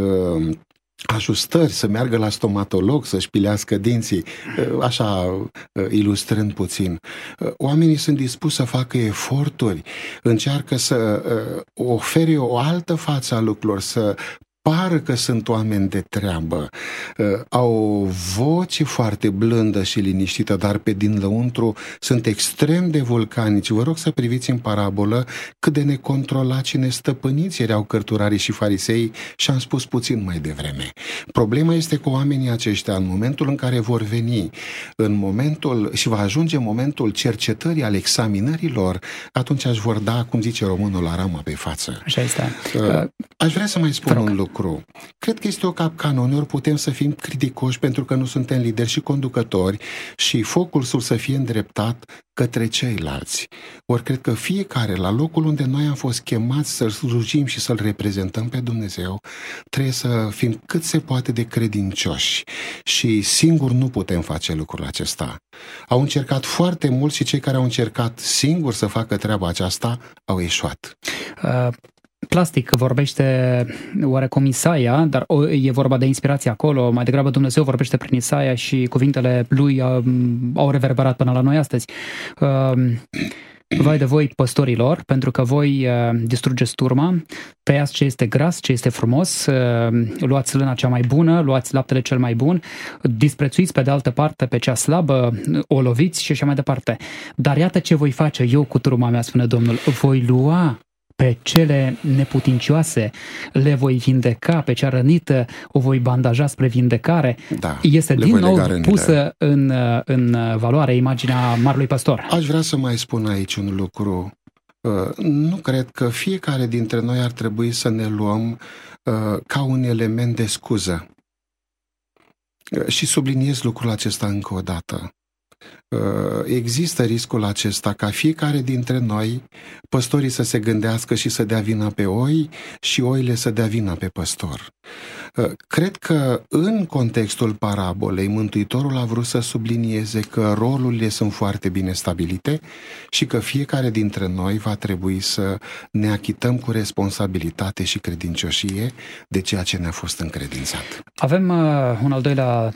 ajustări, să meargă la stomatolog, să-și pilească dinții, așa ilustrând puțin. Oamenii sunt dispuși să facă eforturi, încearcă să ofere o altă față a lucrurilor, să pară că sunt oameni de treabă, au o voce foarte blândă și liniștită, dar pe din lăuntru sunt extrem de vulcanici. Vă rog să priviți în parabolă cât de necontrolați și nestăpâniți erau cărturarii și farisei și am spus puțin mai devreme. Problema este că oamenii aceștia, în momentul în care vor veni, și va ajunge momentul cercetării, al examinărilor, atunci își vor da, cum zice românul, la rama pe față. Așa este. Aș vrea să mai spun un lucru. Cred că este o capcană. Uneori putem să fim criticoși pentru că nu suntem lideri și conducători și focusul să fie îndreptat către ceilalți. Ori cred că fiecare, la locul unde noi am fost chemați să-L slujim și să-L reprezentăm pe Dumnezeu, trebuie să fim cât se poate de credincioși. Și singur nu putem face lucrul acesta. Au încercat foarte mult și cei care au încercat singuri să facă treaba aceasta au eșuat. Plastic vorbește oarecum Isaia, dar e vorba de inspirație acolo, mai degrabă Dumnezeu vorbește prin Isaia și cuvintele lui au reverberat până la noi astăzi. Vai de voi, păstorilor, pentru că voi distrugeți turma, tăiați ce este gras, ce este frumos, luați lâna cea mai bună, luați laptele cel mai bun, disprețuiți pe de altă parte pe cea slabă, o loviți și așa mai departe. Dar iată ce voi face eu cu turma mea, spune Domnul, voi lua pe cele neputincioase, le voi vindeca, pe cea rănită o voi bandaja spre vindecare. Este din nou pusă în valoare imaginea Marelui Păstor. Aș vrea să mai spun aici un lucru. Nu cred că fiecare dintre noi ar trebui să ne luăm ca un element de scuză. Și subliniez lucrul acesta încă o dată. Există riscul acesta ca fiecare dintre noi, păstorii să se gândească și să dea vina pe oi și oile să dea vina pe păstor. Cred că în contextul parabolei Mântuitorul a vrut să sublinieze că rolurile sunt foarte bine stabilite și că fiecare dintre noi va trebui să ne achităm cu responsabilitate și credincioșie de ceea ce ne-a fost încredințat. Avem un al doilea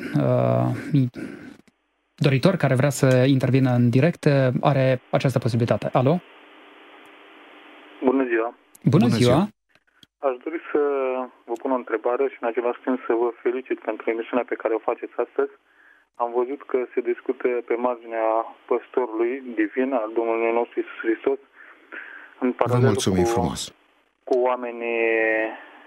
doritor care vrea să intervină în direct, are această posibilitate. Alo? Bună ziua! Bună ziua! Aș dori să vă pun o întrebare și în același timp să vă felicit pentru emisiunea pe care o faceți astăzi. Am văzut că se discută pe marginea păstorului divin al Domnului nostru Iisus Hristos în paralel cu oamenii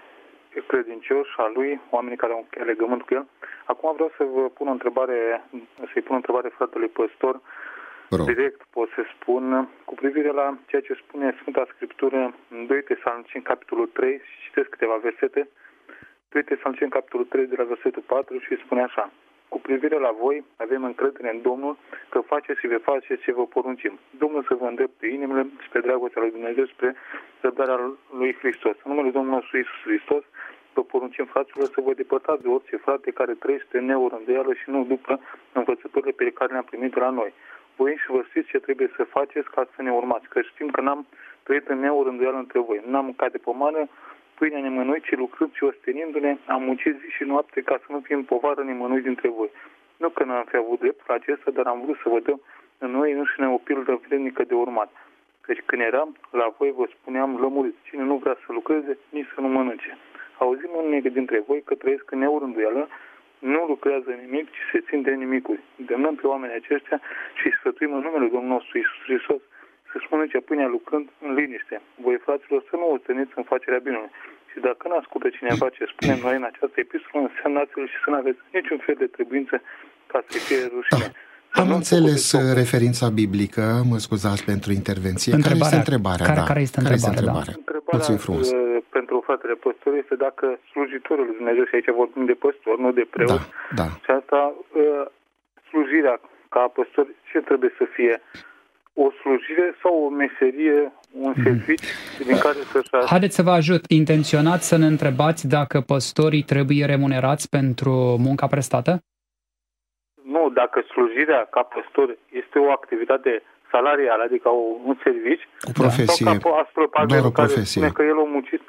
credincioși a lui, oamenii care au încheiat legământ cu el. Acum vreau să vă pun o întrebare, să-i pun o întrebare fratelui păstor, direct pot să spun, cu privire la ceea ce spune Sfânta Scriptură în 2 Tesaloniceni, capitolul 3, și citesc câteva versete. 2 Tesaloniceni, capitolul 3, de la versetul 4, și spune așa: cu privire la voi, avem încredere în Domnul că faceți și veți face ce vă poruncim. Domnul să vă îndrepte inimile spre dragostea lui Dumnezeu, spre răbdarea lui Hristos. În numele Domnului nostru Iisus Hristos, vă poruncim, fraților, să vă depărtați de orice frate care trăiește în neorânduială și nu după învățăturile pe care le-am primit de la noi. Voi și vă știți ce trebuie să faceți ca să ne urmați, că știm că n-am trăit în neorânduială între voi. N-am mâncat de pomană pâinea nimănui, ci lucrând și ostenindu-ne, am muncit zi și noapte ca să nu fim povară nimănui dintre voi. Nu că n-am fi avut dreptul acesta, dar am vrut să vă dăm în noi înșine o pildă vrednică de urmat. Deci când eram la voi, vă spuneam lămuriți: cine nu vrea să lucreze, nici să nu mănânce. Auzim unii dintre voi că trăiesc în neorânduială, nu lucrează nimic, ci se țin de nimicuri. Îndemnăm pe oamenii aceștia și sfătuim în numele Domnului nostru Iisus Hristos să-și mănânce pâinea lucrând în liniște. Voi, fraților, să nu o stăniți în facerea binului. Și dacă nu ascultă cineva ce spunem noi în această epistolă, însemnați-l și să nu aveți niciun fel de trebuință ca să fie rușine. Am înțeles referința biblică, mă scuzați pentru intervenție. Care este întrebarea? Care este întrebarea? Întrebarea pentru fratele păstor este dacă slujitorul lui Dumnezeu, și aici vorbim de păstor, nu de preot, și asta, slujirea ca păstor, ce trebuie să fie? O slujire sau o meserie, un serviciu din care să-și... Haideți să vă ajut. Intenționați să ne întrebați dacă păstorii trebuie remunerați pentru munca prestată? Nu, dacă slujirea ca păstor este o activitate salarială, adică un serviciu, o profesie, sau ca apostolul Pavel care spune că el a muncit,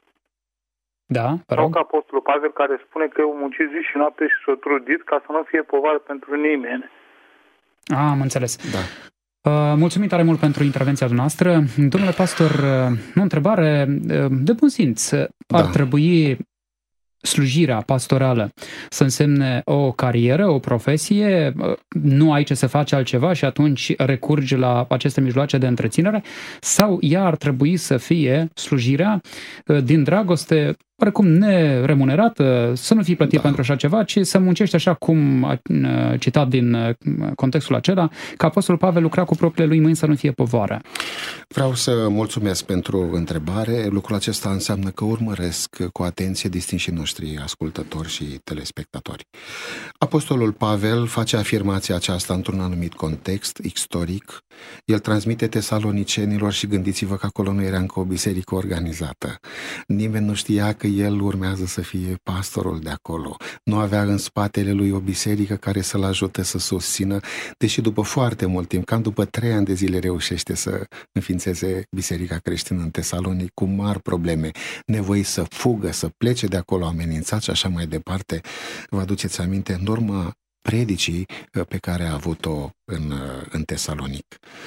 sau ca apostolul Pavel care spune că el a muncit zi și noapte și s-a trudit ca să nu fie povară pentru nimeni. Am înțeles. Da. Mulțumim tare mult pentru intervenția dumneavoastră. Domnule pastor, o întrebare de bun simț. Ar trebui slujirea pastorală să însemne o carieră, o profesie, nu ai ce să faci altceva și atunci recurgi la aceste mijloace de întreținere, sau ea ar trebui să fie slujirea din dragoste, oarecum neremunerată, să nu fii plătit pentru așa ceva, ci să muncești așa cum a citat din contextul acela, că apostolul Pavel lucra cu propriile lui mâini să nu fie povară. Vreau să mulțumesc pentru întrebare. Lucrul acesta înseamnă că urmăresc cu atenție distinșii noștri ascultători și telespectatori. Apostolul Pavel face afirmația aceasta într-un anumit context istoric. El transmite tesalonicenilor și gândiți-vă că acolo nu era încă o biserică organizată. Nimeni nu știa că el urmează să fie pastorul de acolo. Nu avea în spatele lui o biserică care să-l ajute să susțină, deși după foarte mult timp, cam după 3 ani de zile, reușește să înființeze biserica creștină în Tesalonic cu mari probleme, nevoi să fugă, să plece de acolo amenințat și așa mai departe. Vă aduceți aminte în urma predicii pe care a avut-o în Tesalonic.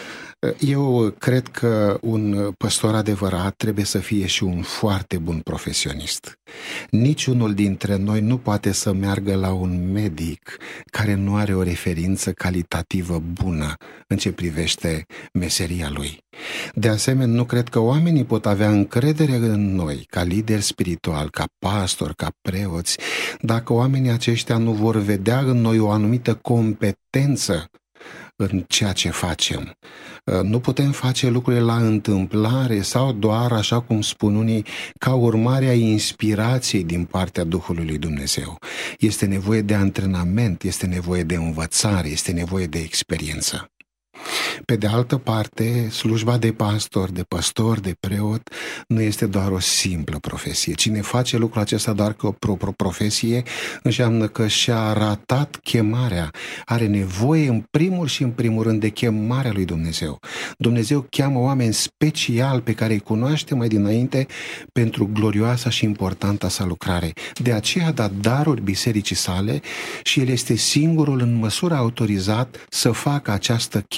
Eu cred că un păstor adevărat trebuie să fie și un foarte bun profesionist. Niciunul dintre noi nu poate să meargă la un medic care nu are o referință calitativă bună în ce privește meseria lui. De asemenea, nu cred că oamenii pot avea încredere în noi, ca lideri spirituali, ca pastori, ca preoți, dacă oamenii aceștia nu vor vedea în noi o anumită competență în ceea ce facem. Nu putem face lucrurile la întâmplare sau doar, așa cum spun unii, ca urmare a inspirației din partea Duhului lui Dumnezeu. Este nevoie de antrenament, este nevoie de învățare, este nevoie de experiență. Pe de altă parte, slujba de pastor, de păstor, de preot nu este doar o simplă profesie. Cine face lucrul acesta doar ca o profesie înseamnă că și-a ratat chemarea. Are nevoie în primul și în primul rând de chemarea lui Dumnezeu. Dumnezeu cheamă oameni special pe care îi cunoaște mai dinainte pentru glorioasa și importanta sa lucrare. De aceea a dat daruri bisericii sale și el este singurul în măsură autorizat să facă această chemare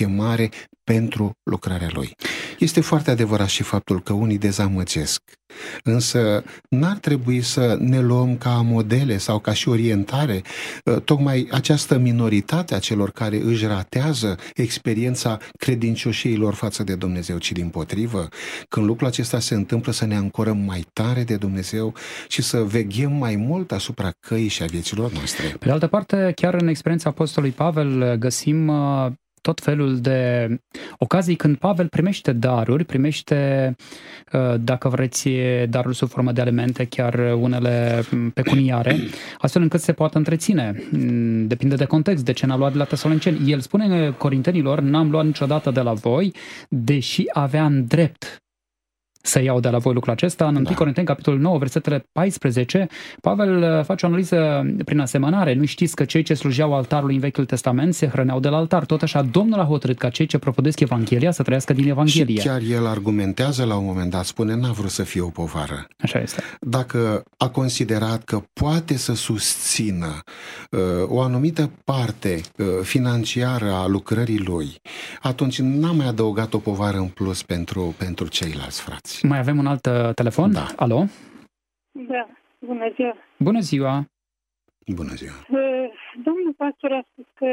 are pentru lucrarea Lui. Este foarte adevărat și faptul că unii dezamăgesc, însă n-ar trebui să ne luăm ca modele sau ca și orientare tocmai această minoritate a celor care își ratează experiența credincioșiilor față de Dumnezeu, ci dimpotrivă, când lucrul acesta se întâmplă, să ne ancorăm mai tare de Dumnezeu și să veghem mai mult asupra căii și a vieților noastre. Pe de altă parte, chiar în experiența apostolului Pavel găsim tot felul de ocazii când Pavel primește daruri, primește, dacă vreți, daruri sub formă de alimente, chiar unele pecuniare, astfel încât se poată întreține. Depinde de context, de ce n-a luat de la Tesaloniceni. El spune corintenilor, n-am luat niciodată de la voi, deși aveam drept să iau de la voi lucrul acesta. În 1 Corinteni, capitolul 9, versetele 14, Pavel face o analiză prin asemănare. Nu știți că cei ce slujeau altarului în Vechiul Testament se hrăneau de la altar. Tot așa, Domnul a hotărât ca cei ce propovăduiesc Evanghelia să trăiască din Evanghelie. Și chiar el argumentează la un moment dat, spune, n-a vrut să fie o povară. Așa este. Dacă a considerat că poate să susțină o anumită parte financiară a lucrării lui, atunci n-a mai adăugat o povară în plus pentru ceilalți frați. Mai avem un alt telefon? Da. Alo? Da, bună ziua. Bună ziua. Bună ziua. Domnul pastor a spus că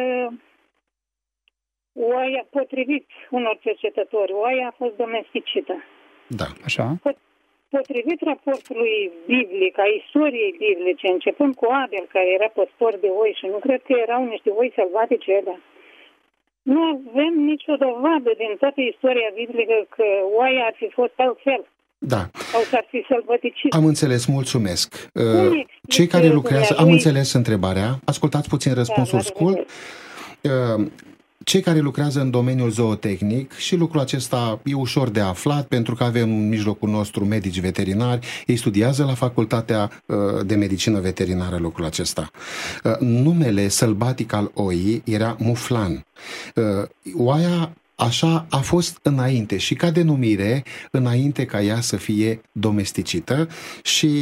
oaia, potrivit unor cercetători, oaia a fost domesticită. Da. Așa. Potrivit raportului biblic, a istoriei biblice, începând cu Abel, care era păstor de oi și nu cred că erau niște oi sălbatice alea, nu avem nicio dovadă din toată istoria biblică că oaia ar fi fost altfel. Da. Sau s-ar fi sălbăticit. Am înțeles, mulțumesc. Cei care lucrează, am înțeles întrebarea, ascultați puțin răspunsul scurt. Cei care lucrează în domeniul zootehnic, și lucrul acesta e ușor de aflat pentru că avem în mijlocul nostru medici veterinari, ei studiază la facultatea de medicină veterinară lucrul acesta. Numele sălbatic al oii era muflan. Oaia așa a fost înainte și ca denumire, înainte ca ea să fie domesticită, și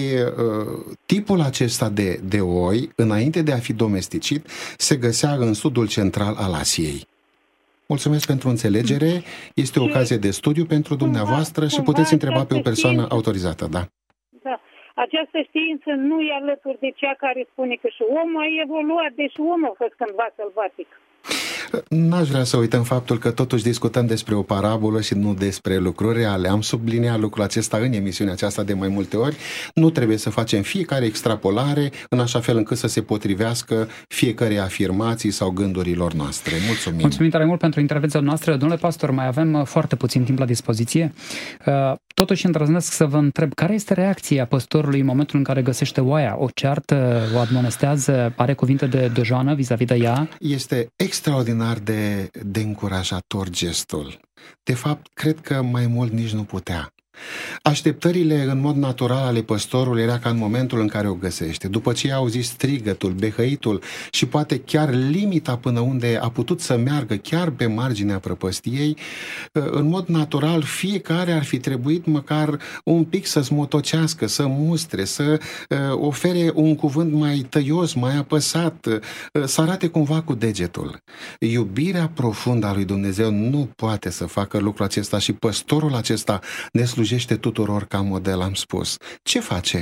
tipul acesta de oi, înainte de a fi domesticit, se găsea în sudul central al Asiei. Mulțumesc pentru înțelegere, este o ocazie de studiu pentru dumneavoastră și puteți întreba pe o persoană autorizată, da. Da. Această știință nu e alături de cea care spune că și omul a evoluat, deși omul a fost cândva sălbatic. N-aș vrea să uităm faptul că totuși discutăm despre o parabolă și nu despre lucruri reale. Am subliniat lucrul acesta în emisiunea aceasta de mai multe ori. Nu trebuie să facem fiecare extrapolare în așa fel încât să se potrivească fiecare afirmații sau gândurilor noastre. Mulțumim! Mulțumim tare mult pentru intervenția noastră. Domnule pastor, mai avem foarte puțin timp la dispoziție. Totuși îndrăznesc să vă întreb, care este reacția păstorului în momentul în care găsește oaia? O ceartă, o admonestează, are cuvinte de dojoană vis-a-vis de ea? Este extraordinar de încurajator gestul. De fapt, cred că mai mult nici nu putea. Așteptările în mod natural ale păstorului era ca în momentul în care o găsește, după ce a auzit strigătul, behăitul și poate chiar limita până unde a putut să meargă, chiar pe marginea prăpăstiei, în mod natural fiecare ar fi trebuit măcar un pic să smotocească, să mustre, să ofere un cuvânt mai tăios, mai apăsat, să arate cumva cu degetul. Iubirea profundă a lui Dumnezeu nu poate să facă lucrul acesta și păstorul acesta ne slujește tuturor ca model, am spus. Ce face?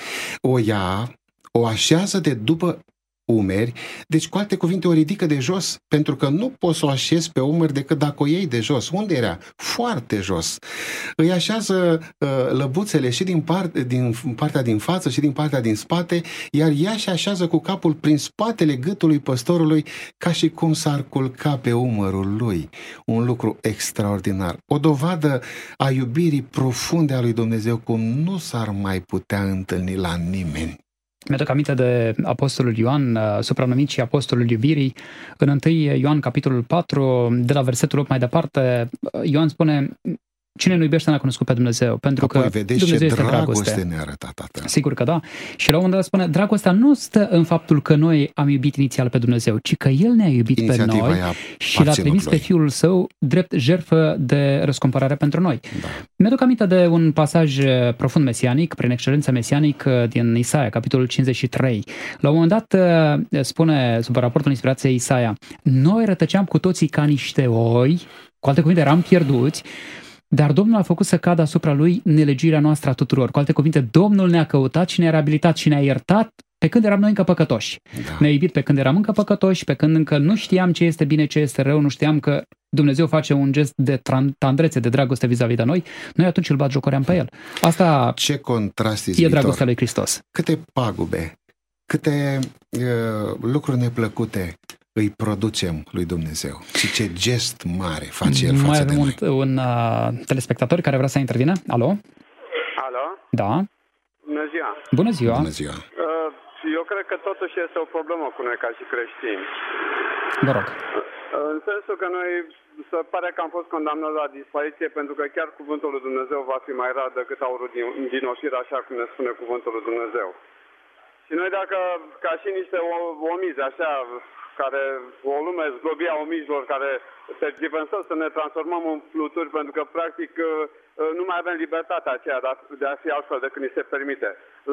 O ia, o așează de după umeri, deci cu alte cuvinte o ridică de jos, pentru că nu poți să o așezi pe umeri decât dacă o iei de jos. Unde era? Foarte jos. Îi așează lăbuțele și din partea din față și din partea din spate, iar ea se așează cu capul prin spatele gâtului păstorului, ca și cum s-ar culca pe umărul lui. Un lucru extraordinar. O dovadă a iubirii profunde a lui Dumnezeu, cum nu s-ar mai putea întâlni la nimeni. Mi-aduc aminte de apostolul Ioan, supranumit și apostolul iubirii. În 1 Ioan, capitolul 4, de la versetul 8 mai departe, Ioan spune: cine nu iubește n-a cunoscut pe Dumnezeu, pentru apoi că vedeți Dumnezeu ce este dragoste ne arată Tatăl. Sigur că da. Și la un moment dat spune, dragostea nu stă în faptul că noi am iubit inițial pe Dumnezeu, ci că El ne-a iubit pe noi și L-a trimis pe Fiul Său drept jertfă de răscumpărare pentru noi. Da. Mi-aduc aminte de un pasaj profund mesianic, prin excelență mesianic, din Isaia, capitolul 53. La un moment dat spune, sub raportul inspirației Isaia, noi rătăceam cu toții ca niște oi Cu alte cuvinte, eram pierduți, dar Domnul a făcut să cadă asupra lui nelegirea noastră a tuturor. Cu alte cuvinte, Domnul ne-a căutat și ne-a reabilitat și ne-a iertat pe când eram noi încă păcătoși. Da. Ne-a iubit pe când eram încă păcătoși, pe când încă nu știam ce este bine, ce este rău, nu știam că Dumnezeu face un gest de tandrețe, de dragoste vis-a-vis de noi, noi atunci îl batjocoream pe el. Asta ce contrast e dragostea lui Hristos. Câte pagube, câte lucruri neplăcute îi producem lui Dumnezeu și ce gest mare face El față de noi. Mai avem un telespectator care vrea să intervină. Alo? Alo? Da. Bună ziua! Bună ziua! Bună ziua! Eu cred că totuși este o problemă cu noi ca și creștini. Vă rog. În sensul că noi se pare că am fost condamnați la dispariție pentru că chiar cuvântul lui Dumnezeu va fi mai rar decât aurul din ofir, așa cum ne spune cuvântul lui Dumnezeu. Și noi dacă, ca și niște omizi, așa, care o lume zglobia omizilor, care tergiversăm să ne transformăm în fluturi, pentru că practic nu mai avem libertatea aceea de a fi altfel decât ni se permite.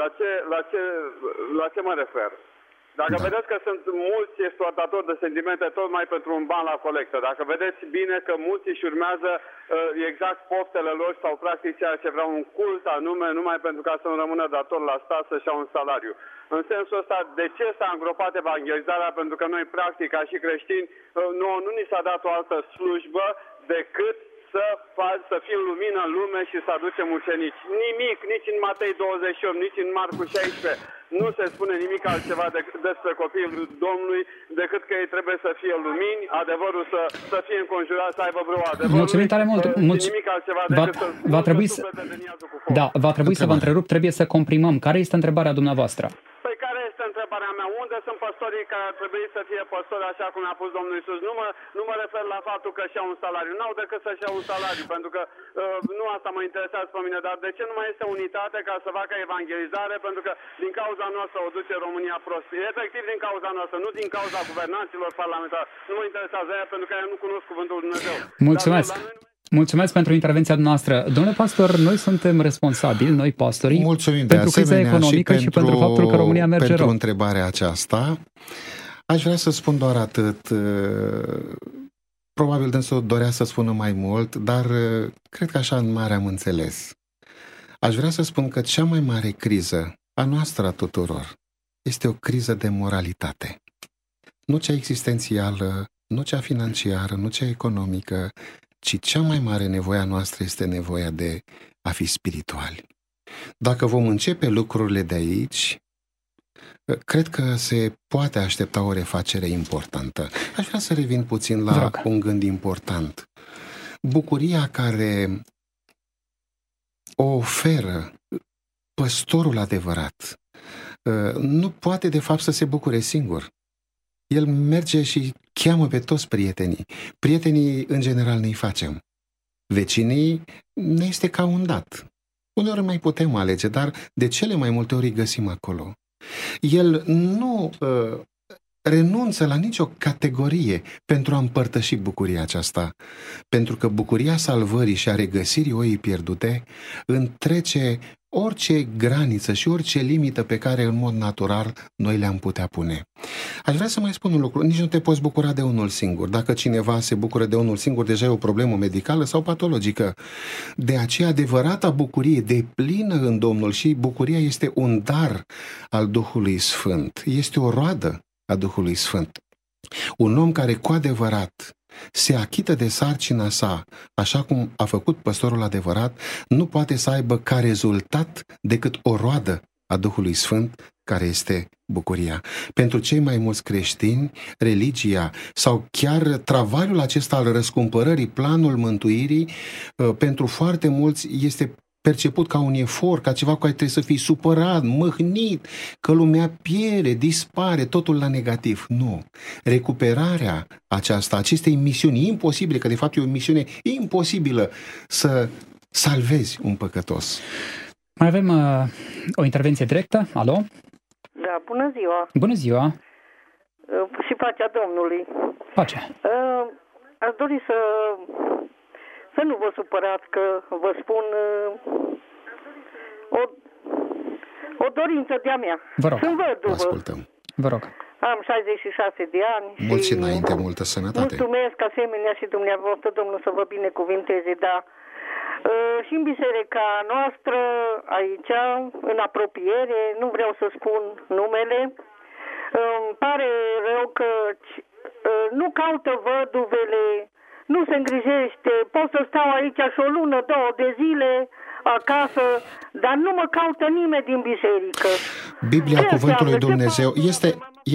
La ce mă refer? Dacă vedeți că sunt mulți exploatatori de sentimente tot mai pentru un ban la colectă, dacă vedeți bine că mulți își urmează exact poftele lor sau practic ceea ce vreau, un cult anume, numai pentru ca să nu rămână dator la stat să-și ia un salariu. În sensul ăsta, de ce s-a îngropat evangelizarea? Pentru că noi, practic, ca și creștini, nu ni s-a dat o altă slujbă decât să fim lumină în lume și să aducem ucenici. Nimic, nici în Matei 28, nici în Marcu 16, nu se spune nimic altceva despre copiii Domnului decât că ei trebuie să fie lumini, adevărul să fie înconjurat, să aibă vreo adevăr. Mulțumim tare mult. Nimic altceva decât va trebui să... Da, va trebui să vă întrerup, trebuie să comprimăm. Care este întrebarea dumneavoastră? Păi care este întrebarea mea? Unde sunt păstorii care ar trebui să fie păstori așa cum a pus Domnul Iisus? Nu mă refer la faptul că și-au un salariu. N-au decât să-și iau un salariu, pentru că nu asta mă interesează pe mine, dar de ce nu mai este unitate ca să facă evangelizare? Pentru că din cauza noastră o duce România prost. Efectiv din cauza noastră, nu din cauza guvernanților parlamentari. Nu mă interesează aia pentru că eu nu cunosc cuvântul Lui Dumnezeu. Mulțumesc! Mulțumesc pentru intervenția noastră. Domnule pastor, noi suntem responsabili, noi pastorii, pentru criza economică și pentru faptul că România merge rău. Pentru întrebarea aceasta, aș vrea să spun doar atât. Probabil dânsul dorea să spună mai mult, dar cred că așa în mare am înțeles. Aș vrea să spun că cea mai mare criză a noastră a tuturor este o criză de moralitate. Nu cea existențială, nu cea financiară, nu cea economică, ci cea mai mare nevoie a noastră este nevoia de a fi spirituali. Dacă vom începe lucrurile de aici, cred că se poate aștepta o refacere importantă. Aș vrea să revin puțin la un gând important. Bucuria care o oferă păstorul adevărat nu poate de fapt să se bucure singur. El merge și cheamă pe toți prietenii. Prietenii, în general, ne-i facem. Vecinii ne este ca un dat. Uneori mai putem alege, dar de cele mai multe ori îi găsim acolo. El nu renunță la nicio categorie pentru a împărtăși bucuria aceasta, pentru că bucuria salvării și a regăsirii oii pierdute întrece orice graniță și orice limită pe care în mod natural noi le-am putea pune. Aș vrea să mai spun un lucru, nici nu te poți bucura de unul singur. Dacă cineva se bucură de unul singur, deja e o problemă medicală sau patologică. De aceea adevărata bucurie deplină în Domnul și bucuria este un dar al Duhului Sfânt. Este o roadă a Duhului Sfânt. Un om care cu adevărat se achită de sarcina sa, așa cum a făcut păstorul adevărat, nu poate să aibă ca rezultat decât o roadă a Duhului Sfânt, care este bucuria. Pentru cei mai mulți creștini, religia sau chiar travaliul acesta al răscumpărării, planul mântuirii, pentru foarte mulți este perceput ca un efort, ca ceva cu care trebuie să fii supărat, mâhnit, că lumea pierde, dispare, totul la negativ. Nu. Recuperarea aceasta, acestei misiuni imposibile, că de fapt e o misiune imposibilă să salvezi un păcătos. Mai avem o intervenție directă. Alo? Da, bună ziua. Bună ziua. Și pacea Domnului. Pace. Aș dori să nu vă supărați că vă spun o dorință de-a mea. Vă rog. Sunt văduvă. Ascultăm. Vă rog. Am 66 de ani. Mulți și înainte, multă sănătate. Mulțumesc asemenea și dumneavoastră, Domnul să vă binecuvinteze, da. Și în biserica noastră, aici, în apropiere, nu vreau să spun numele, îmi pare rău că nu caută văduvele, nu se îngrijește, pot să stau aici și o lună, 2 de zile acasă, dar nu mă caută nimeni din biserică. Biblia Cuvântului lui Dumnezeu este...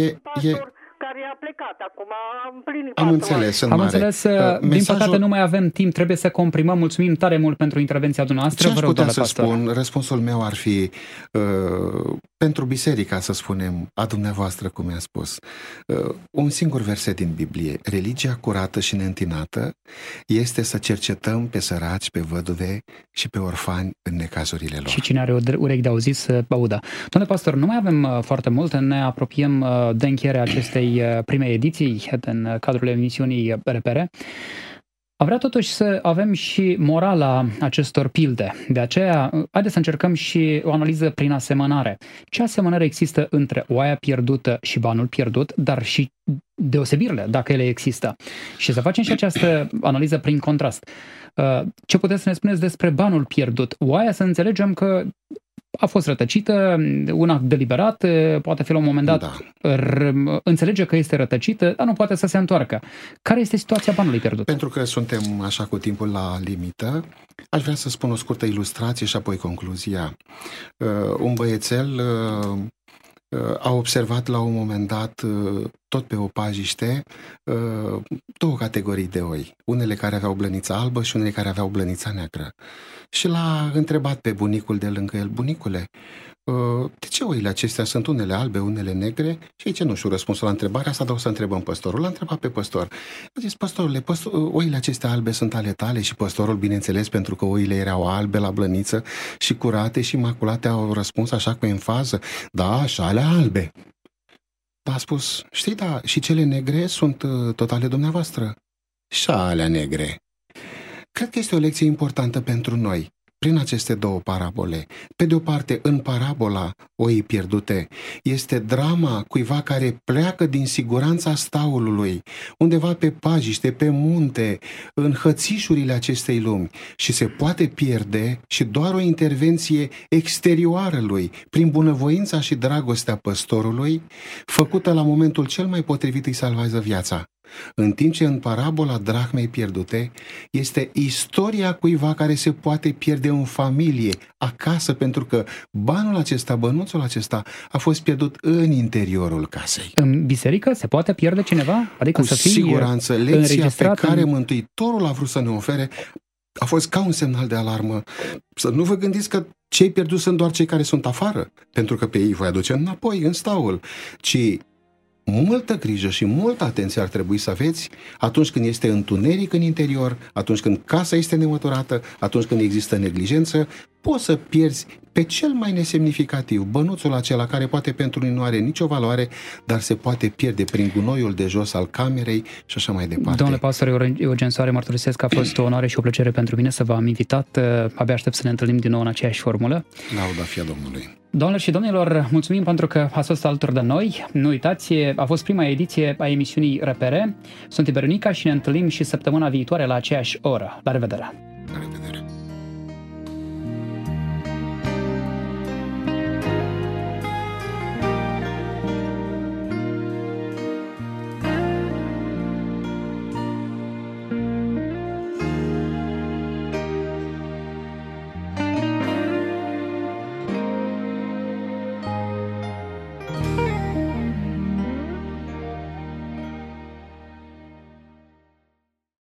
care a plecat acum, am împlinit. Am înțeles, Am înțeles. Din păcate nu mai avem timp, trebuie să comprimăm. Mulțumim tare mult pentru intervenția dumneavoastră. Ce aș putea să spun? Răspunsul meu ar fi pentru biserica, să spunem, a dumneavoastră, cum mi-a spus. Un singur verset din Biblie. Religia curată și neîntinată este să cercetăm pe săraci, pe văduve și pe orfani în necazurile lor. Și cine are urechi de auzit să audă. Domnule pastor, nu mai avem foarte mult, ne apropiem de încheierea acestei primei ediții în cadrul emisiunii Repere. Am vrea totuși să avem și morala acestor pilde. De aceea, haideți să încercăm și o analiză prin asemănare. Ce asemănare există între oaia pierdută și banul pierdut, dar și deosebirile, dacă ele există. Și să facem și această analiză prin contrast. Ce puteți să ne spuneți despre banul pierdut? Oaia, să înțelegem că a fost rătăcită, un act deliberat, poate fi la un moment dat, înțelege că este rătăcită, dar nu poate să se întoarcă. Care este situația banului pierdut? Pentru că suntem așa cu timpul la limită, aș vrea să spun o scurtă ilustrație și apoi concluzia. Un băiețel a observat la un moment dat, tot pe o pajiște, 2 categorii de oi. Unele care aveau blănița albă și unele care aveau blănița neagră. Și l-a întrebat pe bunicul de lângă el: bunicule, de ce oile acestea sunt unele albe, unele negre? Și aici nu știu răspunsul la întrebarea asta, dar o să întrebăm păstorul. L-a întrebat pe păstor. A zis: păstorule, oile acestea albe sunt ale tale? Și păstorul, bineînțeles, pentru că oile erau albe la blăniță și curate și imaculate, au răspuns așa cu enfază: da, și ale albe. Dar a spus: știi, da, și cele negre sunt tot ale dumneavoastră. Și alea negre. Cred că este o lecție importantă pentru noi prin aceste 2 parabole. Pe de o parte, în parabola oii pierdute, este drama cuiva care pleacă din siguranța staulului, undeva pe pajiște, pe munte, în hățișurile acestei lumi, și se poate pierde și doar o intervenție exterioară lui, prin bunăvoința și dragostea păstorului, făcută la momentul cel mai potrivit, îi salvează viața. În timp ce în parabola drahmei pierdute este istoria cuiva care se poate pierde în familie, acasă, pentru că banul acesta, bănuțul acesta a fost pierdut în interiorul casei. În biserică se poate pierde cineva? Adică cu să fie siguranță, lecția pe care Mântuitorul a vrut să ne ofere a fost ca un semnal de alarmă. Să nu vă gândiți că cei pierduți sunt doar cei care sunt afară, pentru că pe ei voi aduce înapoi în staul, ci multă grijă și multă atenție ar trebui să aveți atunci când este întuneric în interior, atunci când casa este nemăturată, atunci când există neglijență, poți să pierzi pe cel mai nesemnificativ, bănuțul acela care poate pentru noi nu are nicio valoare, dar se poate pierde prin gunoiul de jos al camerei și așa mai departe. Domnule pastor Eugen Soare, mărturisesc că a fost o onoare și o plăcere pentru mine să v-am invitat. Abia aștept să ne întâlnim din nou în aceeași formulă. Lauda fie Domnului! Doamnelor și domnilor, mulțumim pentru că ați fost alături de noi. Nu uitați, a fost prima ediție a emisiunii Repere. Sunt Iberunica și ne întâlnim și săptămâna viitoare la aceeași oră. La revedere!